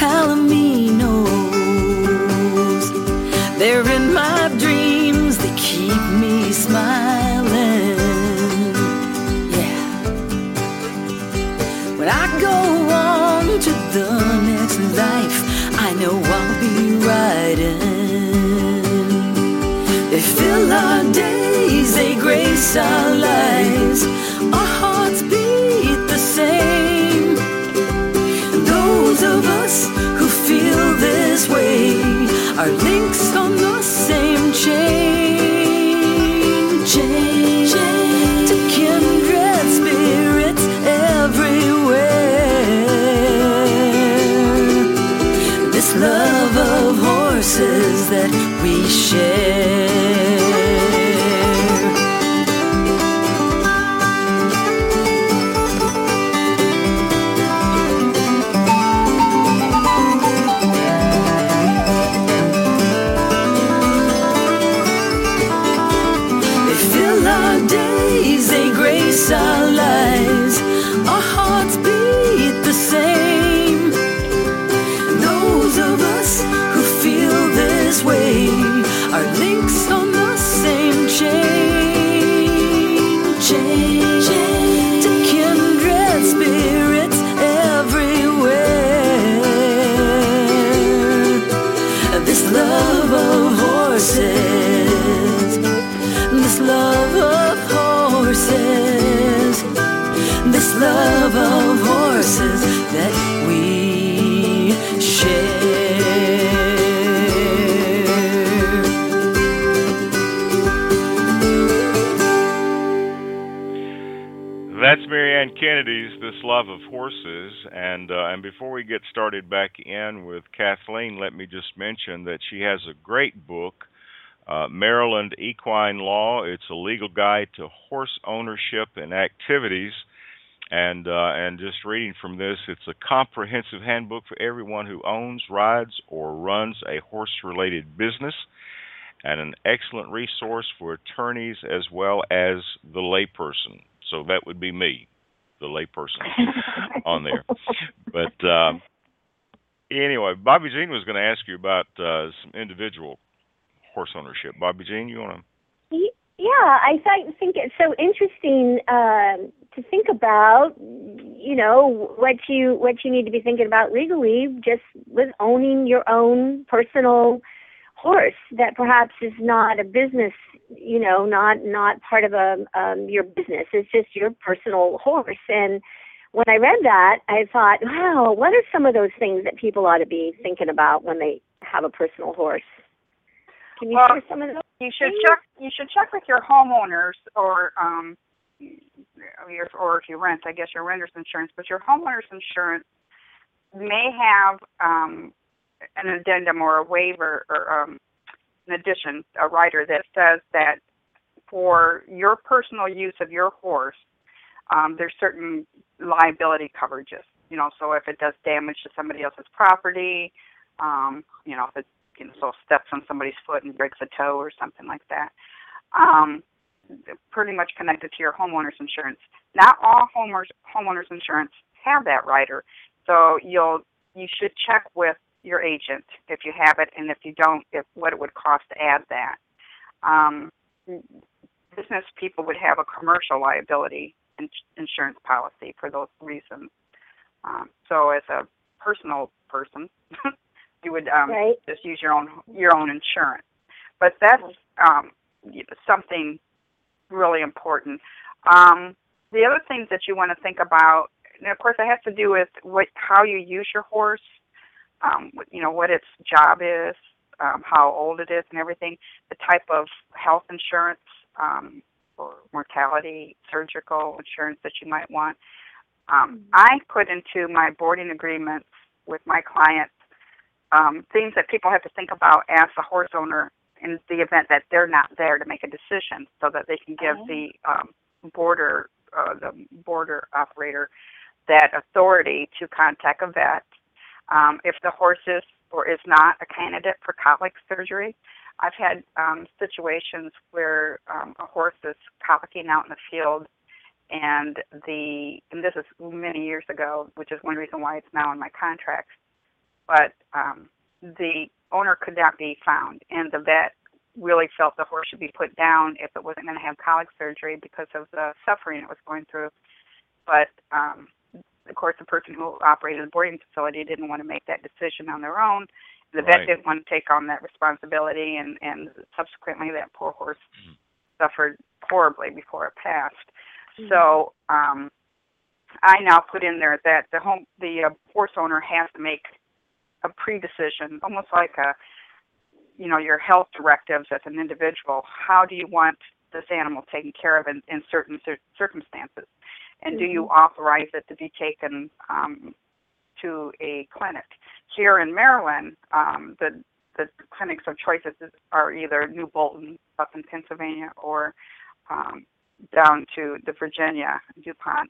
palominos. They're in my dreams, they keep me smiling. Yeah. When I go on to the next life, I know I'll be riding. They fill our days, they grace our lives. Our hearts beat the same. Those of us who feel this way are links on the same chain. Chain to kindred spirits everywhere. This love of horses that we share. They fill our days, they grace our lives. Our hearts beat the same. Those of us who feel this way are links on the same chain. Chain to kindred spirits everywhere. This love of horses, this love of horses, this love of horses that we share. That's Marianne Kennedy's This Love of Horses. And before we get started back in with Kathleen, let me just mention that she has a great book, Maryland Equine Law. It's a legal guide to horse ownership and activities. And just reading from this, it's a comprehensive handbook for everyone who owns, rides, or runs a horse-related business, and an excellent resource for attorneys as well as the layperson. So that would be me, the layperson on there. But anyway, Bobby Jean was going to ask you about some individual horse ownership. Bobby Jean, you want Yeah, I think it's so interesting to think about, you know, what you need to be thinking about legally just with owning your own personal horse that perhaps is not a business, you know, not part of your business. It's just your personal horse. And when I read that, I thought, wow, what are some of those things that people ought to be thinking about when they have a personal horse? Can you share some of those? You should check with your homeowners or if you rent, I guess your renter's insurance, but your homeowner's insurance may have an addendum or a waiver or an addition, a rider that says that for your personal use of your horse, there's certain liability coverages. You know, so if it does damage to somebody else's property, you know, if it so steps on somebody's foot and breaks a toe or something like that, pretty much connected to your homeowner's insurance. Not all homeowners insurance have that rider, so you should check with your agent if you have it, and if you don't, what it would cost to add that. Business people would have a commercial liability insurance policy for those reasons. So as a personal person, you would just use your own insurance. But that's something really important. The other things that you want to think about, and of course, it has to do with how you use your horse. You know, what its job is, how old it is and everything, the type of health insurance or mortality, surgical insurance that you might want. I put into my boarding agreements with my clients things that people have to think about as a horse owner in the event that they're not there to make a decision, so that they can give the border operator that authority to contact a vet. If the horse is or is not a candidate for colic surgery, I've had situations where a horse is colicking out in the field, and this is many years ago, which is one reason why it's now in my contract. But the owner could not be found, and the vet really felt the horse should be put down if it wasn't going to have colic surgery because of the suffering it was going through. But of course, the person who operated the boarding facility didn't want to make that decision on their own. The vet didn't want to take on that responsibility, and subsequently that poor horse suffered horribly before it passed. So I now put in there that the horse owner has to make a pre-decision, almost like your health directives as an individual. How do you want this animal taken care of in certain circumstances? And do you authorize it to be taken to a clinic? Here in Maryland, the clinics of choices are either New Bolton up in Pennsylvania or down to the Virginia DuPont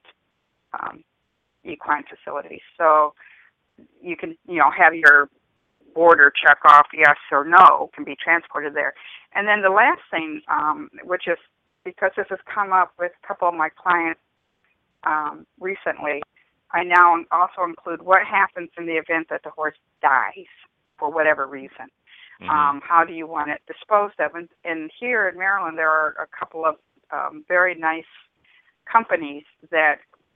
equine facility. So you can, have your border check off yes or no, can be transported there. And then the last thing, which is because this has come up with a couple of my clients recently, I now also include what happens in the event that the horse dies for whatever reason. How do you want it disposed of? And here in Maryland, there are a couple of very nice companies that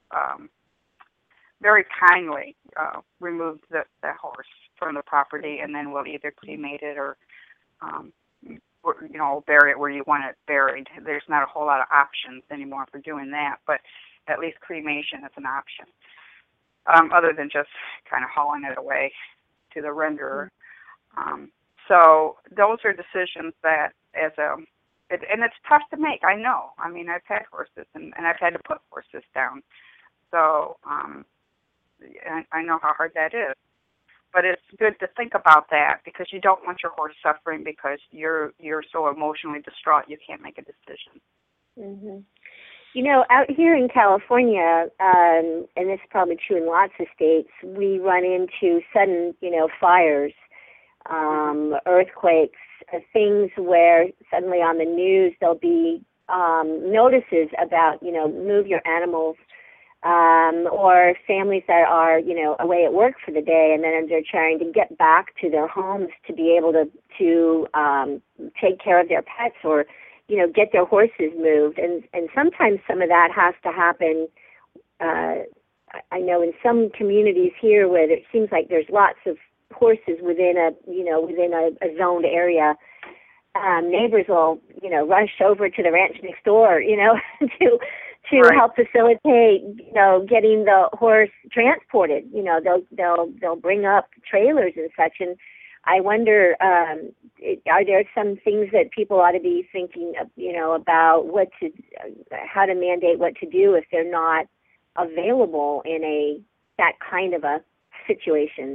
very kindly remove the horse from the property, and then will either cremate it or bury it where you want it buried. There's not a whole lot of options anymore for doing that, but at least cremation is an option, other than just kind of hauling it away to the renderer. So those are decisions that, and it's tough to make, I know. I mean, I've had horses, and I've had to put horses down. So I know how hard that is. But it's good to think about that, because you don't want your horse suffering because you're so emotionally distraught you can't make a decision. Out here in California, and this is probably true in lots of states, we run into sudden, fires, earthquakes, things where suddenly on the news there'll be notices about, move your animals, or families that are, away at work for the day, and then they're trying to get back to their homes to be able to take care of their pets, or get their horses moved. And sometimes some of that has to happen. I know in some communities here where it seems like there's lots of horses within a zoned area, neighbors will, rush over to the ranch next door, to help facilitate, getting the horse transported. They'll bring up trailers and such. And I wonder, are there some things that people ought to be thinking, about how to mandate what to do if they're not available in that kind of a situation?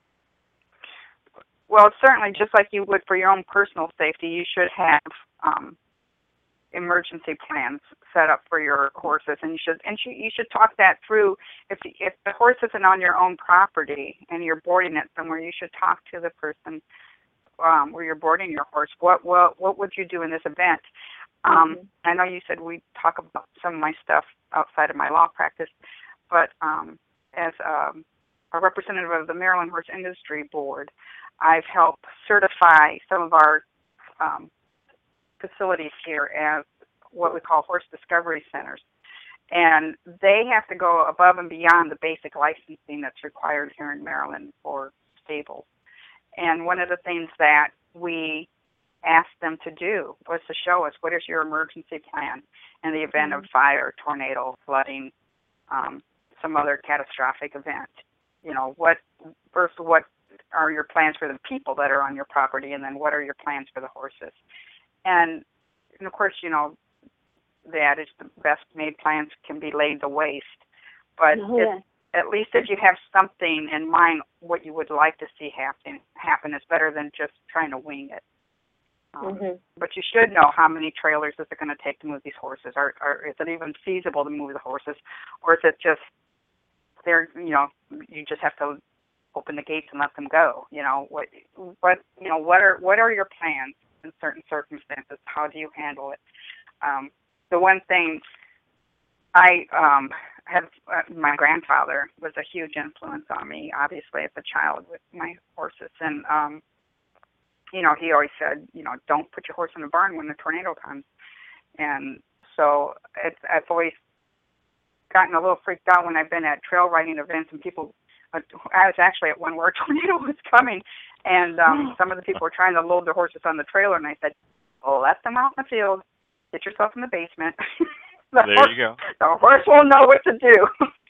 Well, certainly, just like you would for your own personal safety, you should have emergency plans set up for your horses, and you should talk that through. If the horse isn't on your own property and you're boarding it somewhere, you should talk to the person where you're boarding your horse. What would you do in this event? I know you said we talk about some of my stuff outside of my law practice, but as a representative of the Maryland Horse Industry Board, I've helped certify some of our facilities here as what we call horse discovery centers. And they have to go above and beyond the basic licensing that's required here in Maryland for stables. And one of the things that we asked them to do was to show us, what is your emergency plan in the event of fire, tornado, flooding, some other catastrophic event? What are your plans for the people that are on your property, and then what are your plans for the horses? And of course, you know, the adage, the best made plans can be laid to waste. But at least if you have something in mind, what you would like to see happen is better than just trying to wing it. But you should know how many trailers is it going to take to move these horses, or is it even feasible to move the horses, or is it just they're, you know, you just have to open the gates and let them go? You know, what are your plans in certain circumstances? How do you handle it? The one thing I have, my grandfather was a huge influence on me, obviously, as a child with my horses. And, you know, he always said, you know, don't put your horse in the barn when the tornado comes. And so I've always gotten a little freaked out when I've been at trail riding events and people, I was actually at one where a tornado was coming, and some of the people were trying to load their horses on the trailer, and I said, well, let them out in the field. Get yourself in the basement. There you go. The horse will know what to do.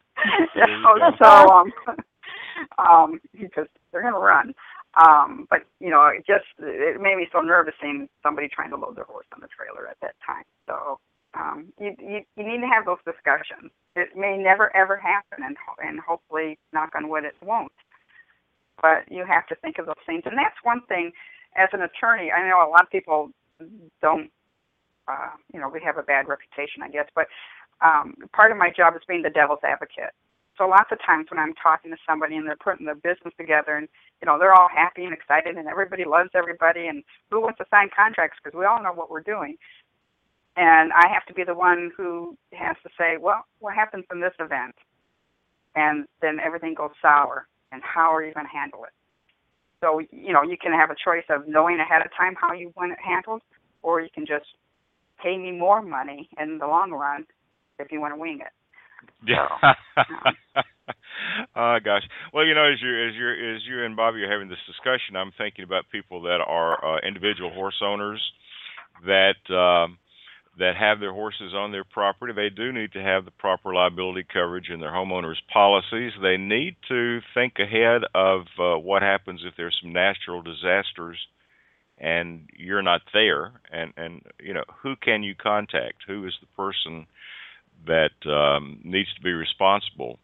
Because they're going to run. But, you know, it made me so nervous seeing somebody trying to load their horse on the trailer at that time. So you need to have those discussions. It may never, ever happen, and hopefully, knock on wood, it won't. But you have to think of those things. And that's one thing, as an attorney, I know a lot of people don't, you know, we have a bad reputation, I guess, but part of my job is being the devil's advocate. So lots of times when I'm talking to somebody and they're putting their business together and, you know, they're all happy and excited and everybody loves everybody and who wants to sign contracts because we all know what we're doing. And I have to be the one who has to say, well, what happens in this event? And then everything goes sour. And how are you going to handle it? So, you know, you can have a choice of knowing ahead of time how you want it handled, or you can just pay me more money in the long run if you want to wing it. Yeah. So, oh gosh. Well, you know, as you and Bobby are having this discussion, I'm thinking about people that are individual horse owners that have their horses on their property. They do need to have the proper liability coverage in their homeowners' policies. They need to think ahead of what happens if there's some natural disasters and you're not there. And you know, who can you contact? Who is the person that needs to be responsible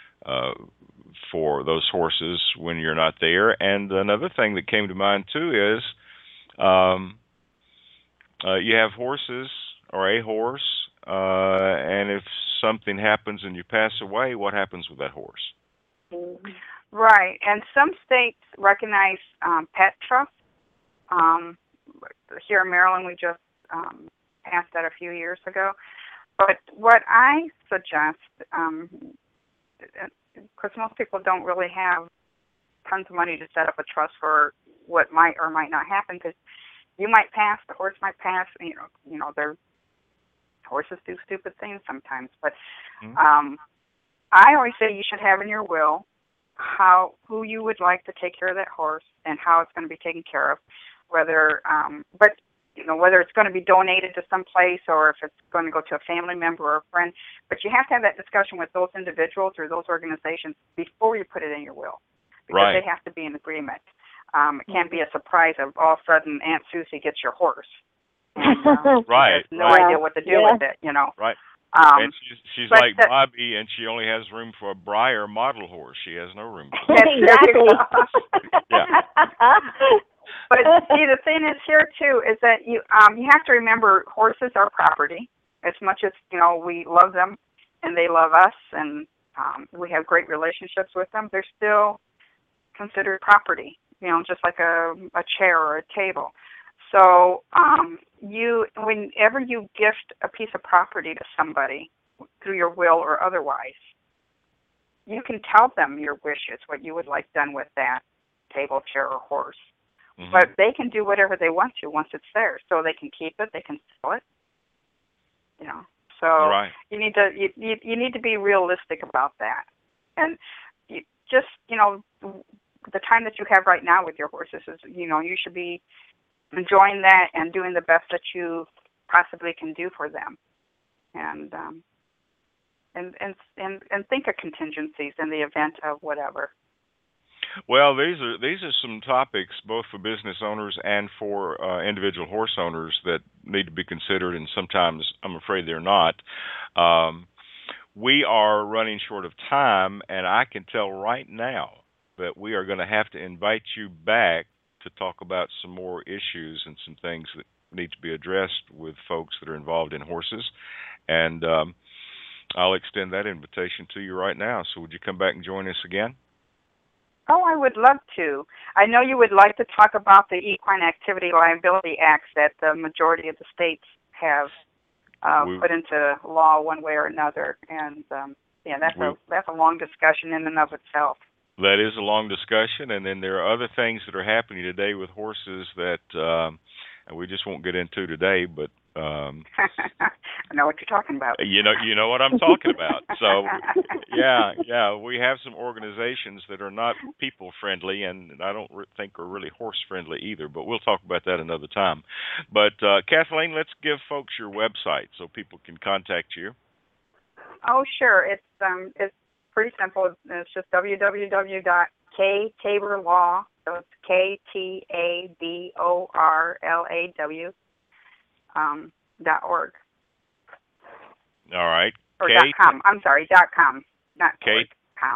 for those horses when you're not there? And another thing that came to mind too is you have horses or a horse, and if something happens and you pass away, what happens with that horse? Right, and some states recognize pet trusts. Here in Maryland, we just passed that a few years ago. But what I suggest, because most people don't really have tons of money to set up a trust for what might or might not happen, because you might pass, the horse might pass. You know, horses do stupid things sometimes. But I always say you should have in your will who you would like to take care of that horse and how it's going to be taken care of. Whether, but you know, whether it's going to be donated to some place or if it's going to go to a family member or a friend. But you have to have that discussion with those individuals or those organizations before you put it in your will, because they have to be in agreement. It can't be a surprise of all of a sudden Aunt Susie gets your horse. And, right. No idea what to do with it, you know. Right. And she's like Bobby, and she only has room for a Breyer model horse. She has no room for it. Exactly. Yeah. But see, the thing is here too is that you have to remember horses are property. As much as, you know, we love them and they love us, and we have great relationships with them, they're still considered property. You know, just like a chair or a table. So whenever you gift a piece of property to somebody through your will or otherwise, you can tell them your wishes, what you would like done with that table, chair, or horse. Mm-hmm. But they can do whatever they want to once it's there. So they can keep it, they can sell it. You know, so you need to be realistic about that, and you know, the time that you have right now with your horses is, you know, you should be enjoying that and doing the best that you possibly can do for them, and think of contingencies in the event of whatever. Well, these are some topics both for business owners and for individual horse owners that need to be considered, and sometimes I'm afraid they're not. Um, we are running short of time, and I can tell right now that we are going to have to invite you back to talk about some more issues and some things that need to be addressed with folks that are involved in horses. And I'll extend that invitation to you right now. So would you come back and join us again? Oh, I would love to. I know you would like to talk about the Equine Activity Liability Acts that the majority of the states have put into law one way or another, and yeah, that's a long discussion in and of itself. That is a long discussion, and then there are other things that are happening today with horses that and we just won't get into today, but I know what you're talking about. You know what I'm talking about. So, yeah, we have some organizations that are not people friendly, and I don't think are really horse friendly either. But we'll talk about that another time. But Kathleen, let's give folks your website so people can contact you. Oh, sure. It's pretty simple. It's just www.ktaborlaw. So it's KTABORLAW All right. Or .com. I'm sorry, .com, not .com.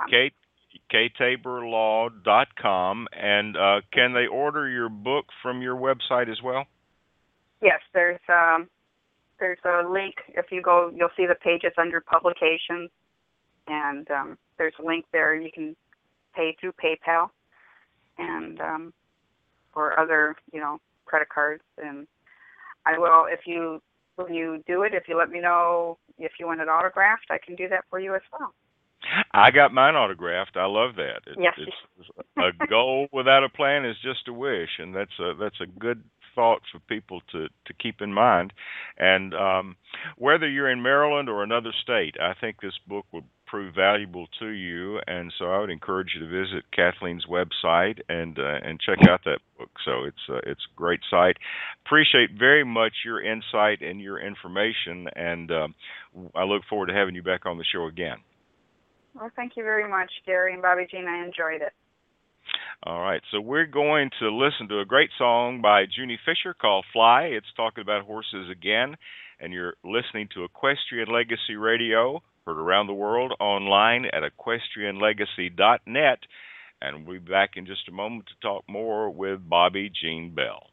KTaborlaw.com. And can they order your book from your website as well? Yes, there's a link. If you go, you'll see the pages under publications, and there's a link there. You can pay through PayPal and or other, credit cards. And I will, when you do it, if you let me know if you want it autographed, I can do that for you as well. I got mine autographed. I love that. Yes. It's a goal without a plan is just a wish, and that's a good thought for people to keep in mind. And whether you're in Maryland or another state, I think this book would prove valuable to you, and so I would encourage you to visit Kathleen's website and check out that book. So it's a great site. Appreciate very much your insight and your information, and I look forward to having you back on the show again. Well, thank you very much, Gary and Bobby Jean. I enjoyed it. All right, so we're going to listen to a great song by Junie Fisher called Fly. It's talking about horses again, and you're listening to Equestrian Legacy Radio, heard around the world online at equestrianlegacy.net, and we'll be back in just a moment to talk more with Bobby Jean Bell.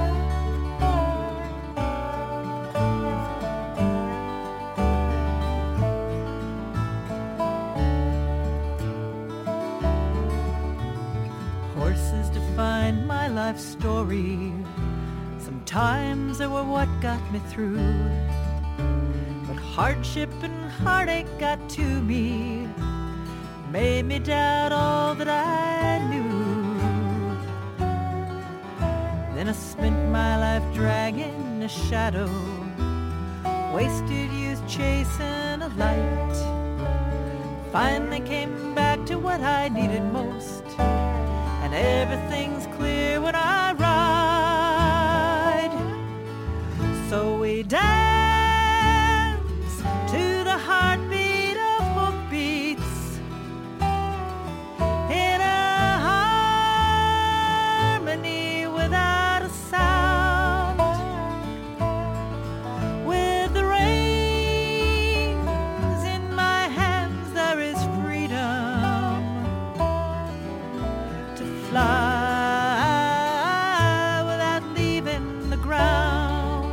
Horses define my life story. Sometimes they were what got me through, but hardship and heartache got to me, made me doubt all that I knew. Then I spent my life dragging a shadow, wasted youth chasing a light. Finally came back to what I needed most, and everything's clear when I ride. So we dance to the heartbeat of hoofbeats in a harmony without a sound. With the reins in my hands, there is freedom to fly without leaving the ground.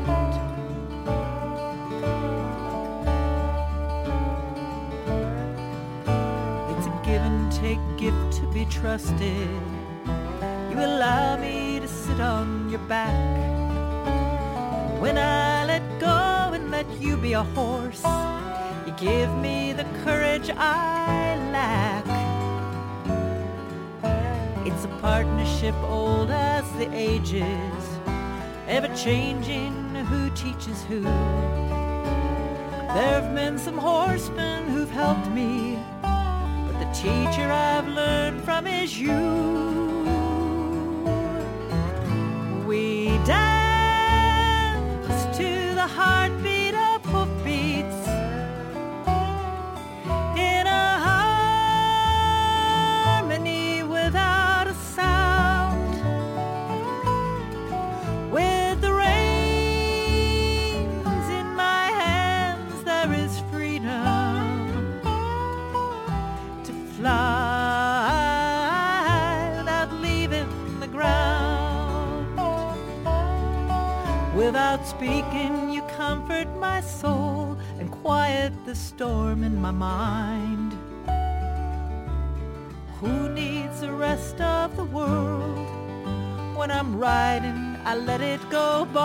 It's a give and take gift to be trusted. You allow me to sit on your back. When I let go and let you be a horse, you give me the courage I lack. It's a partnership old as the ages, ever changing who teaches who. There have been some horsemen who've helped me, but the teacher I've learned from is you. We dance to the heartbeat of hoofbeats in a harmony with Without speaking, you comfort my soul and quiet the storm in my mind. Who needs the rest of the world? When I'm riding, I let it go by.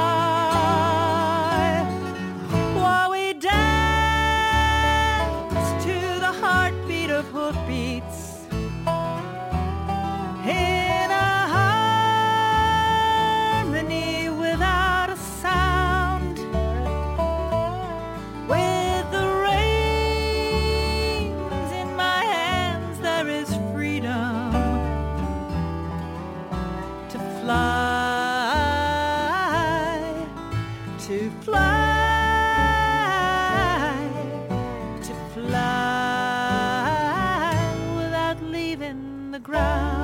While we dance to the heartbeat of hoofbeats in a harmony without a sound, with the reins in my hands, there is freedom to fly, to fly, to fly without leaving the ground.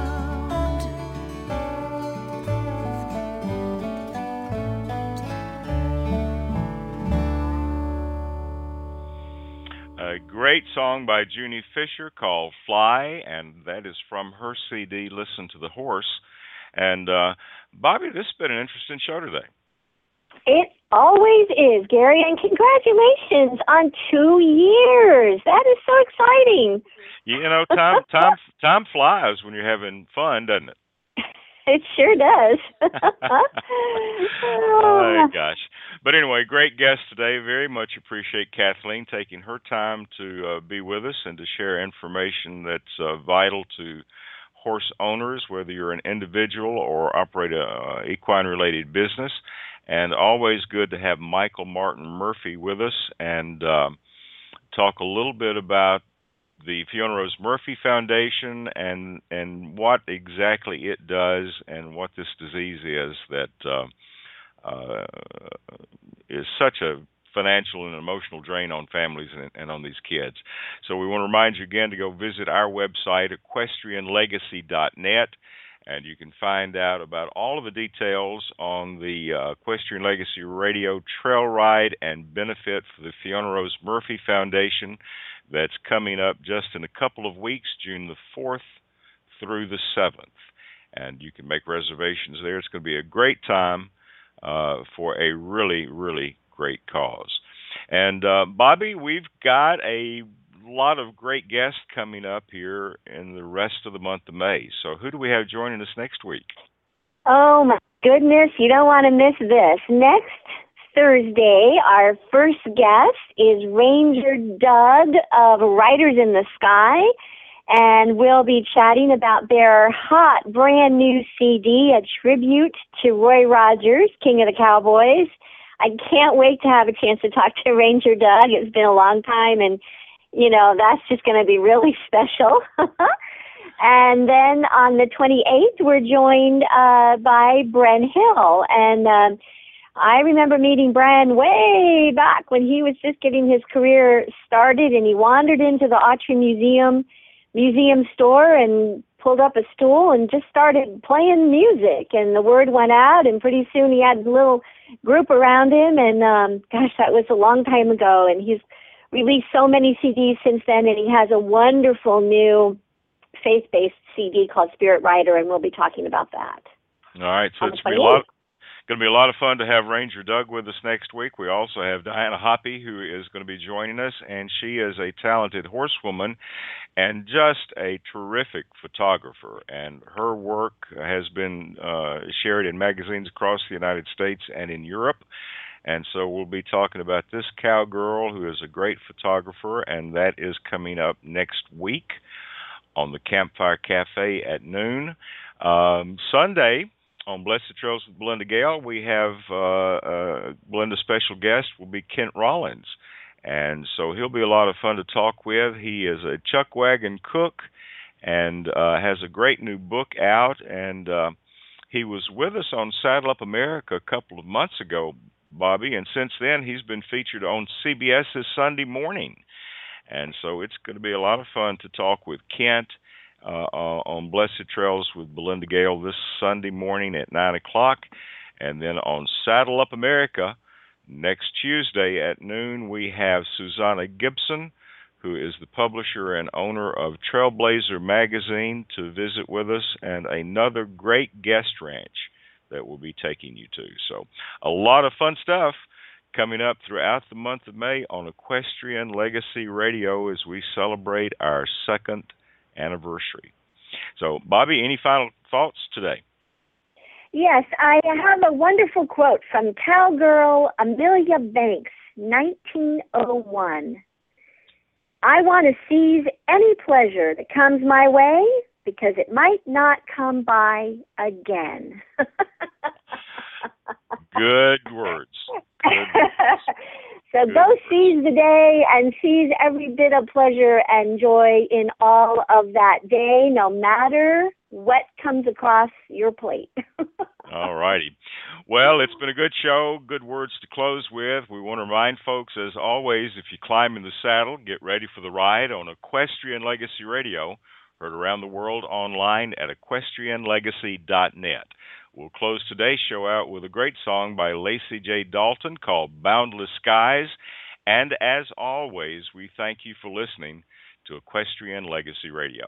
A great song by Junie Fisher called Fly, and that is from her CD, Listen to the Horse. And, Bobby, this has been an interesting show today. It always is, Gary, and congratulations on 2 years. That is so exciting. You know, time flies when you're having fun, doesn't it? It sure does. Oh, gosh. But anyway, great guest today. Very much appreciate Kathleen taking her time to be with us and to share information that's vital to horse owners, whether you're an individual or operate a equine-related business. And always good to have Michael Martin Murphey with us and talk a little bit about the Fiona Rose Murphy Foundation and what exactly it does and what this disease is that is such a financial and emotional drain on families and on these kids. So we want to remind you again to go visit our website, equestrianlegacy.net, and you can find out about all of the details on the Equestrian Legacy Radio Trail Ride and benefit for the Fiona Rose Murphy Foundation that's coming up just in a couple of weeks, June the 4th through the 7th. And you can make reservations there. It's going to be a great time for a really, really great cause. And, Bobby, we've got a lot of great guests coming up here in the rest of the month of May. So who do we have joining us next week? Oh, my goodness. You don't want to miss this. Next Thursday, our first guest is Ranger Doug of Riders in the Sky, and we'll be chatting about their hot brand new CD, a tribute to Roy Rogers, King of the Cowboys. I can't wait to have a chance to talk to Ranger Doug. It's been a long time, and, you know, that's just going to be really special. And then on the 28th, we're joined by Bren Hill, and I remember meeting Bren way back when he was just getting his career started, and he wandered into the Autry museum store and pulled up a stool and just started playing music, and the word went out, and pretty soon he had a little group around him, and gosh, that was a long time ago, and he's released so many CDs since then, and he has a wonderful new faith-based CD called Spirit Rider, and we'll be talking about that. All right, so it's going to be a lot of fun to have Ranger Doug with us next week. We also have Diana Hoppy, who is going to be joining us, and she is a talented horsewoman and just a terrific photographer. And her work has been shared in magazines across the United States and in Europe. And so we'll be talking about this cowgirl who is a great photographer, and that is coming up next week on the Campfire Cafe at noon. Sunday, on Blessed Trails with Belinda Gale, we have Belinda's special guest will be Kent Rollins. And so he'll be a lot of fun to talk with. He is a chuck wagon cook and has a great new book out. And he was with us on Saddle Up America a couple of months ago, Bobby, and since then he's been featured on CBS's Sunday Morning. And so it's going to be a lot of fun to talk with Kent on Blessed Trails with Belinda Gale this Sunday morning at 9 o'clock. And then on Saddle Up America next Tuesday at noon, we have Susanna Gibson, who is the publisher and owner of Trailblazer magazine, to visit with us, and another great guest ranch that we'll be taking you to. So a lot of fun stuff coming up throughout the month of May on Equestrian Legacy Radio as we celebrate our 2nd anniversary. So, Bobby, any final thoughts today? Yes, I have a wonderful quote from cowgirl Amelia Banks, 1901. I want to seize any pleasure that comes my way because it might not come by again. Good words. Good words. So Good go words. seize the day and seize every bit of pleasure and joy in all of that day, no matter what comes across your plate. All righty. Well, it's been a good show. Good words to close with. We want to remind folks, as always, if you climb in the saddle, get ready for the ride on Equestrian Legacy Radio, heard around the world online at equestrianlegacy.net. We'll close today's show out with a great song by Lacey J. Dalton called Boundless Skies. And as always, we thank you for listening to Equestrian Legacy Radio.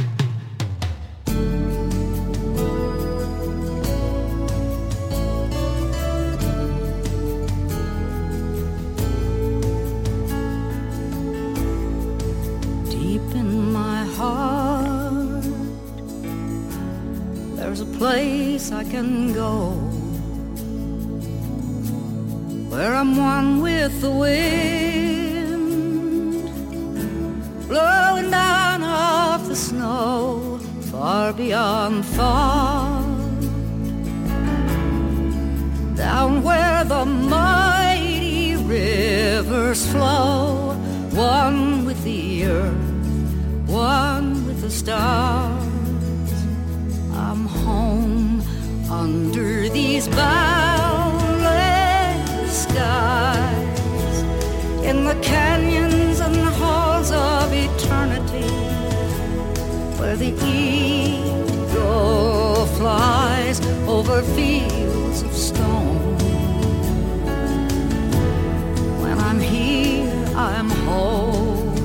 Deep in my heart, there's a place I can go where I'm one with the wind, blowing down off the snow, far beyond thought, down where the mighty rivers flow, one with the earth, one with the stars. I'm home under these boundless skies, in the canyons and halls of eternity, where the eagle flies over fields of stone. When I'm here, I'm home.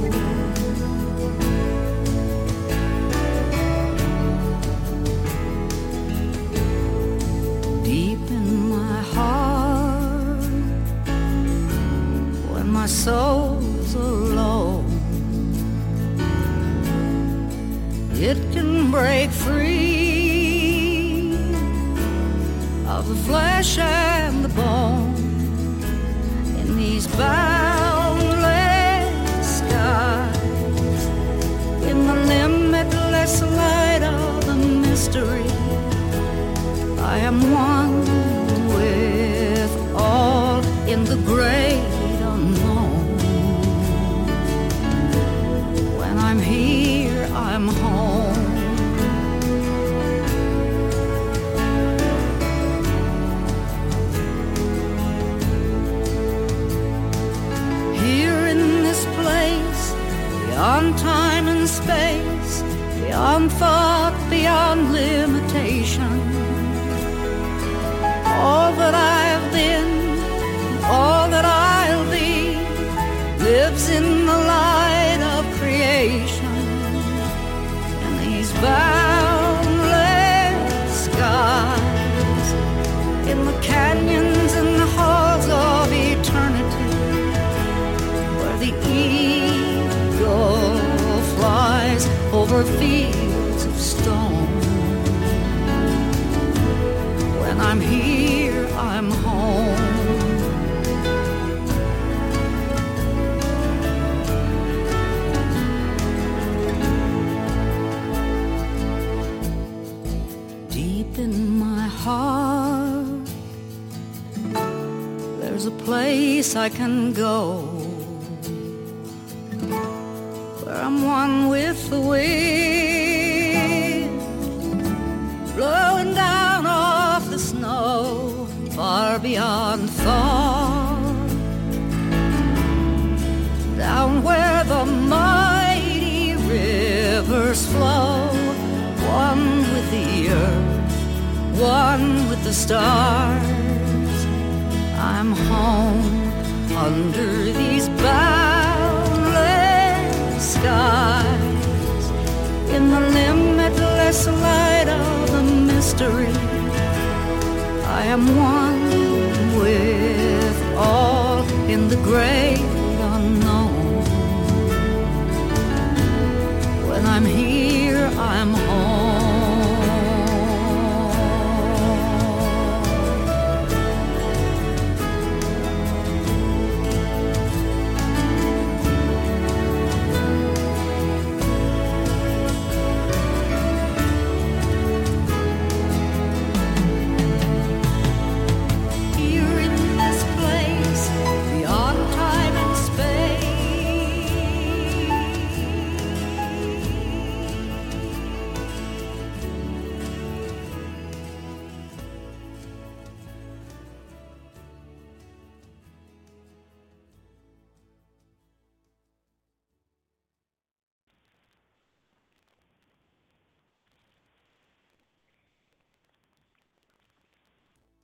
Deep in my heart, when my soul's alone, it can break free of the flesh and the bone in these boundless skies, in the limitless light of the mystery. I am one with all in the great unknown. When I'm here, I'm home. Here in this place, beyond time and space, beyond thought, beyond limitation, all that I've been, all that I'll be, lives in the light of creation. In these boundless skies, in the canyons and the halls of eternity, where the eagle flies over fields of stone. When I'm here, I'm home. Deep in my heart, there's a place I can go where I'm one with the wind, blowing down off the snow, far beyond thought, down where the mighty rivers flow, one with the earth, one with the stars. I'm home under these boundless skies, in the limitless light of the mystery. I am one with all in the grave.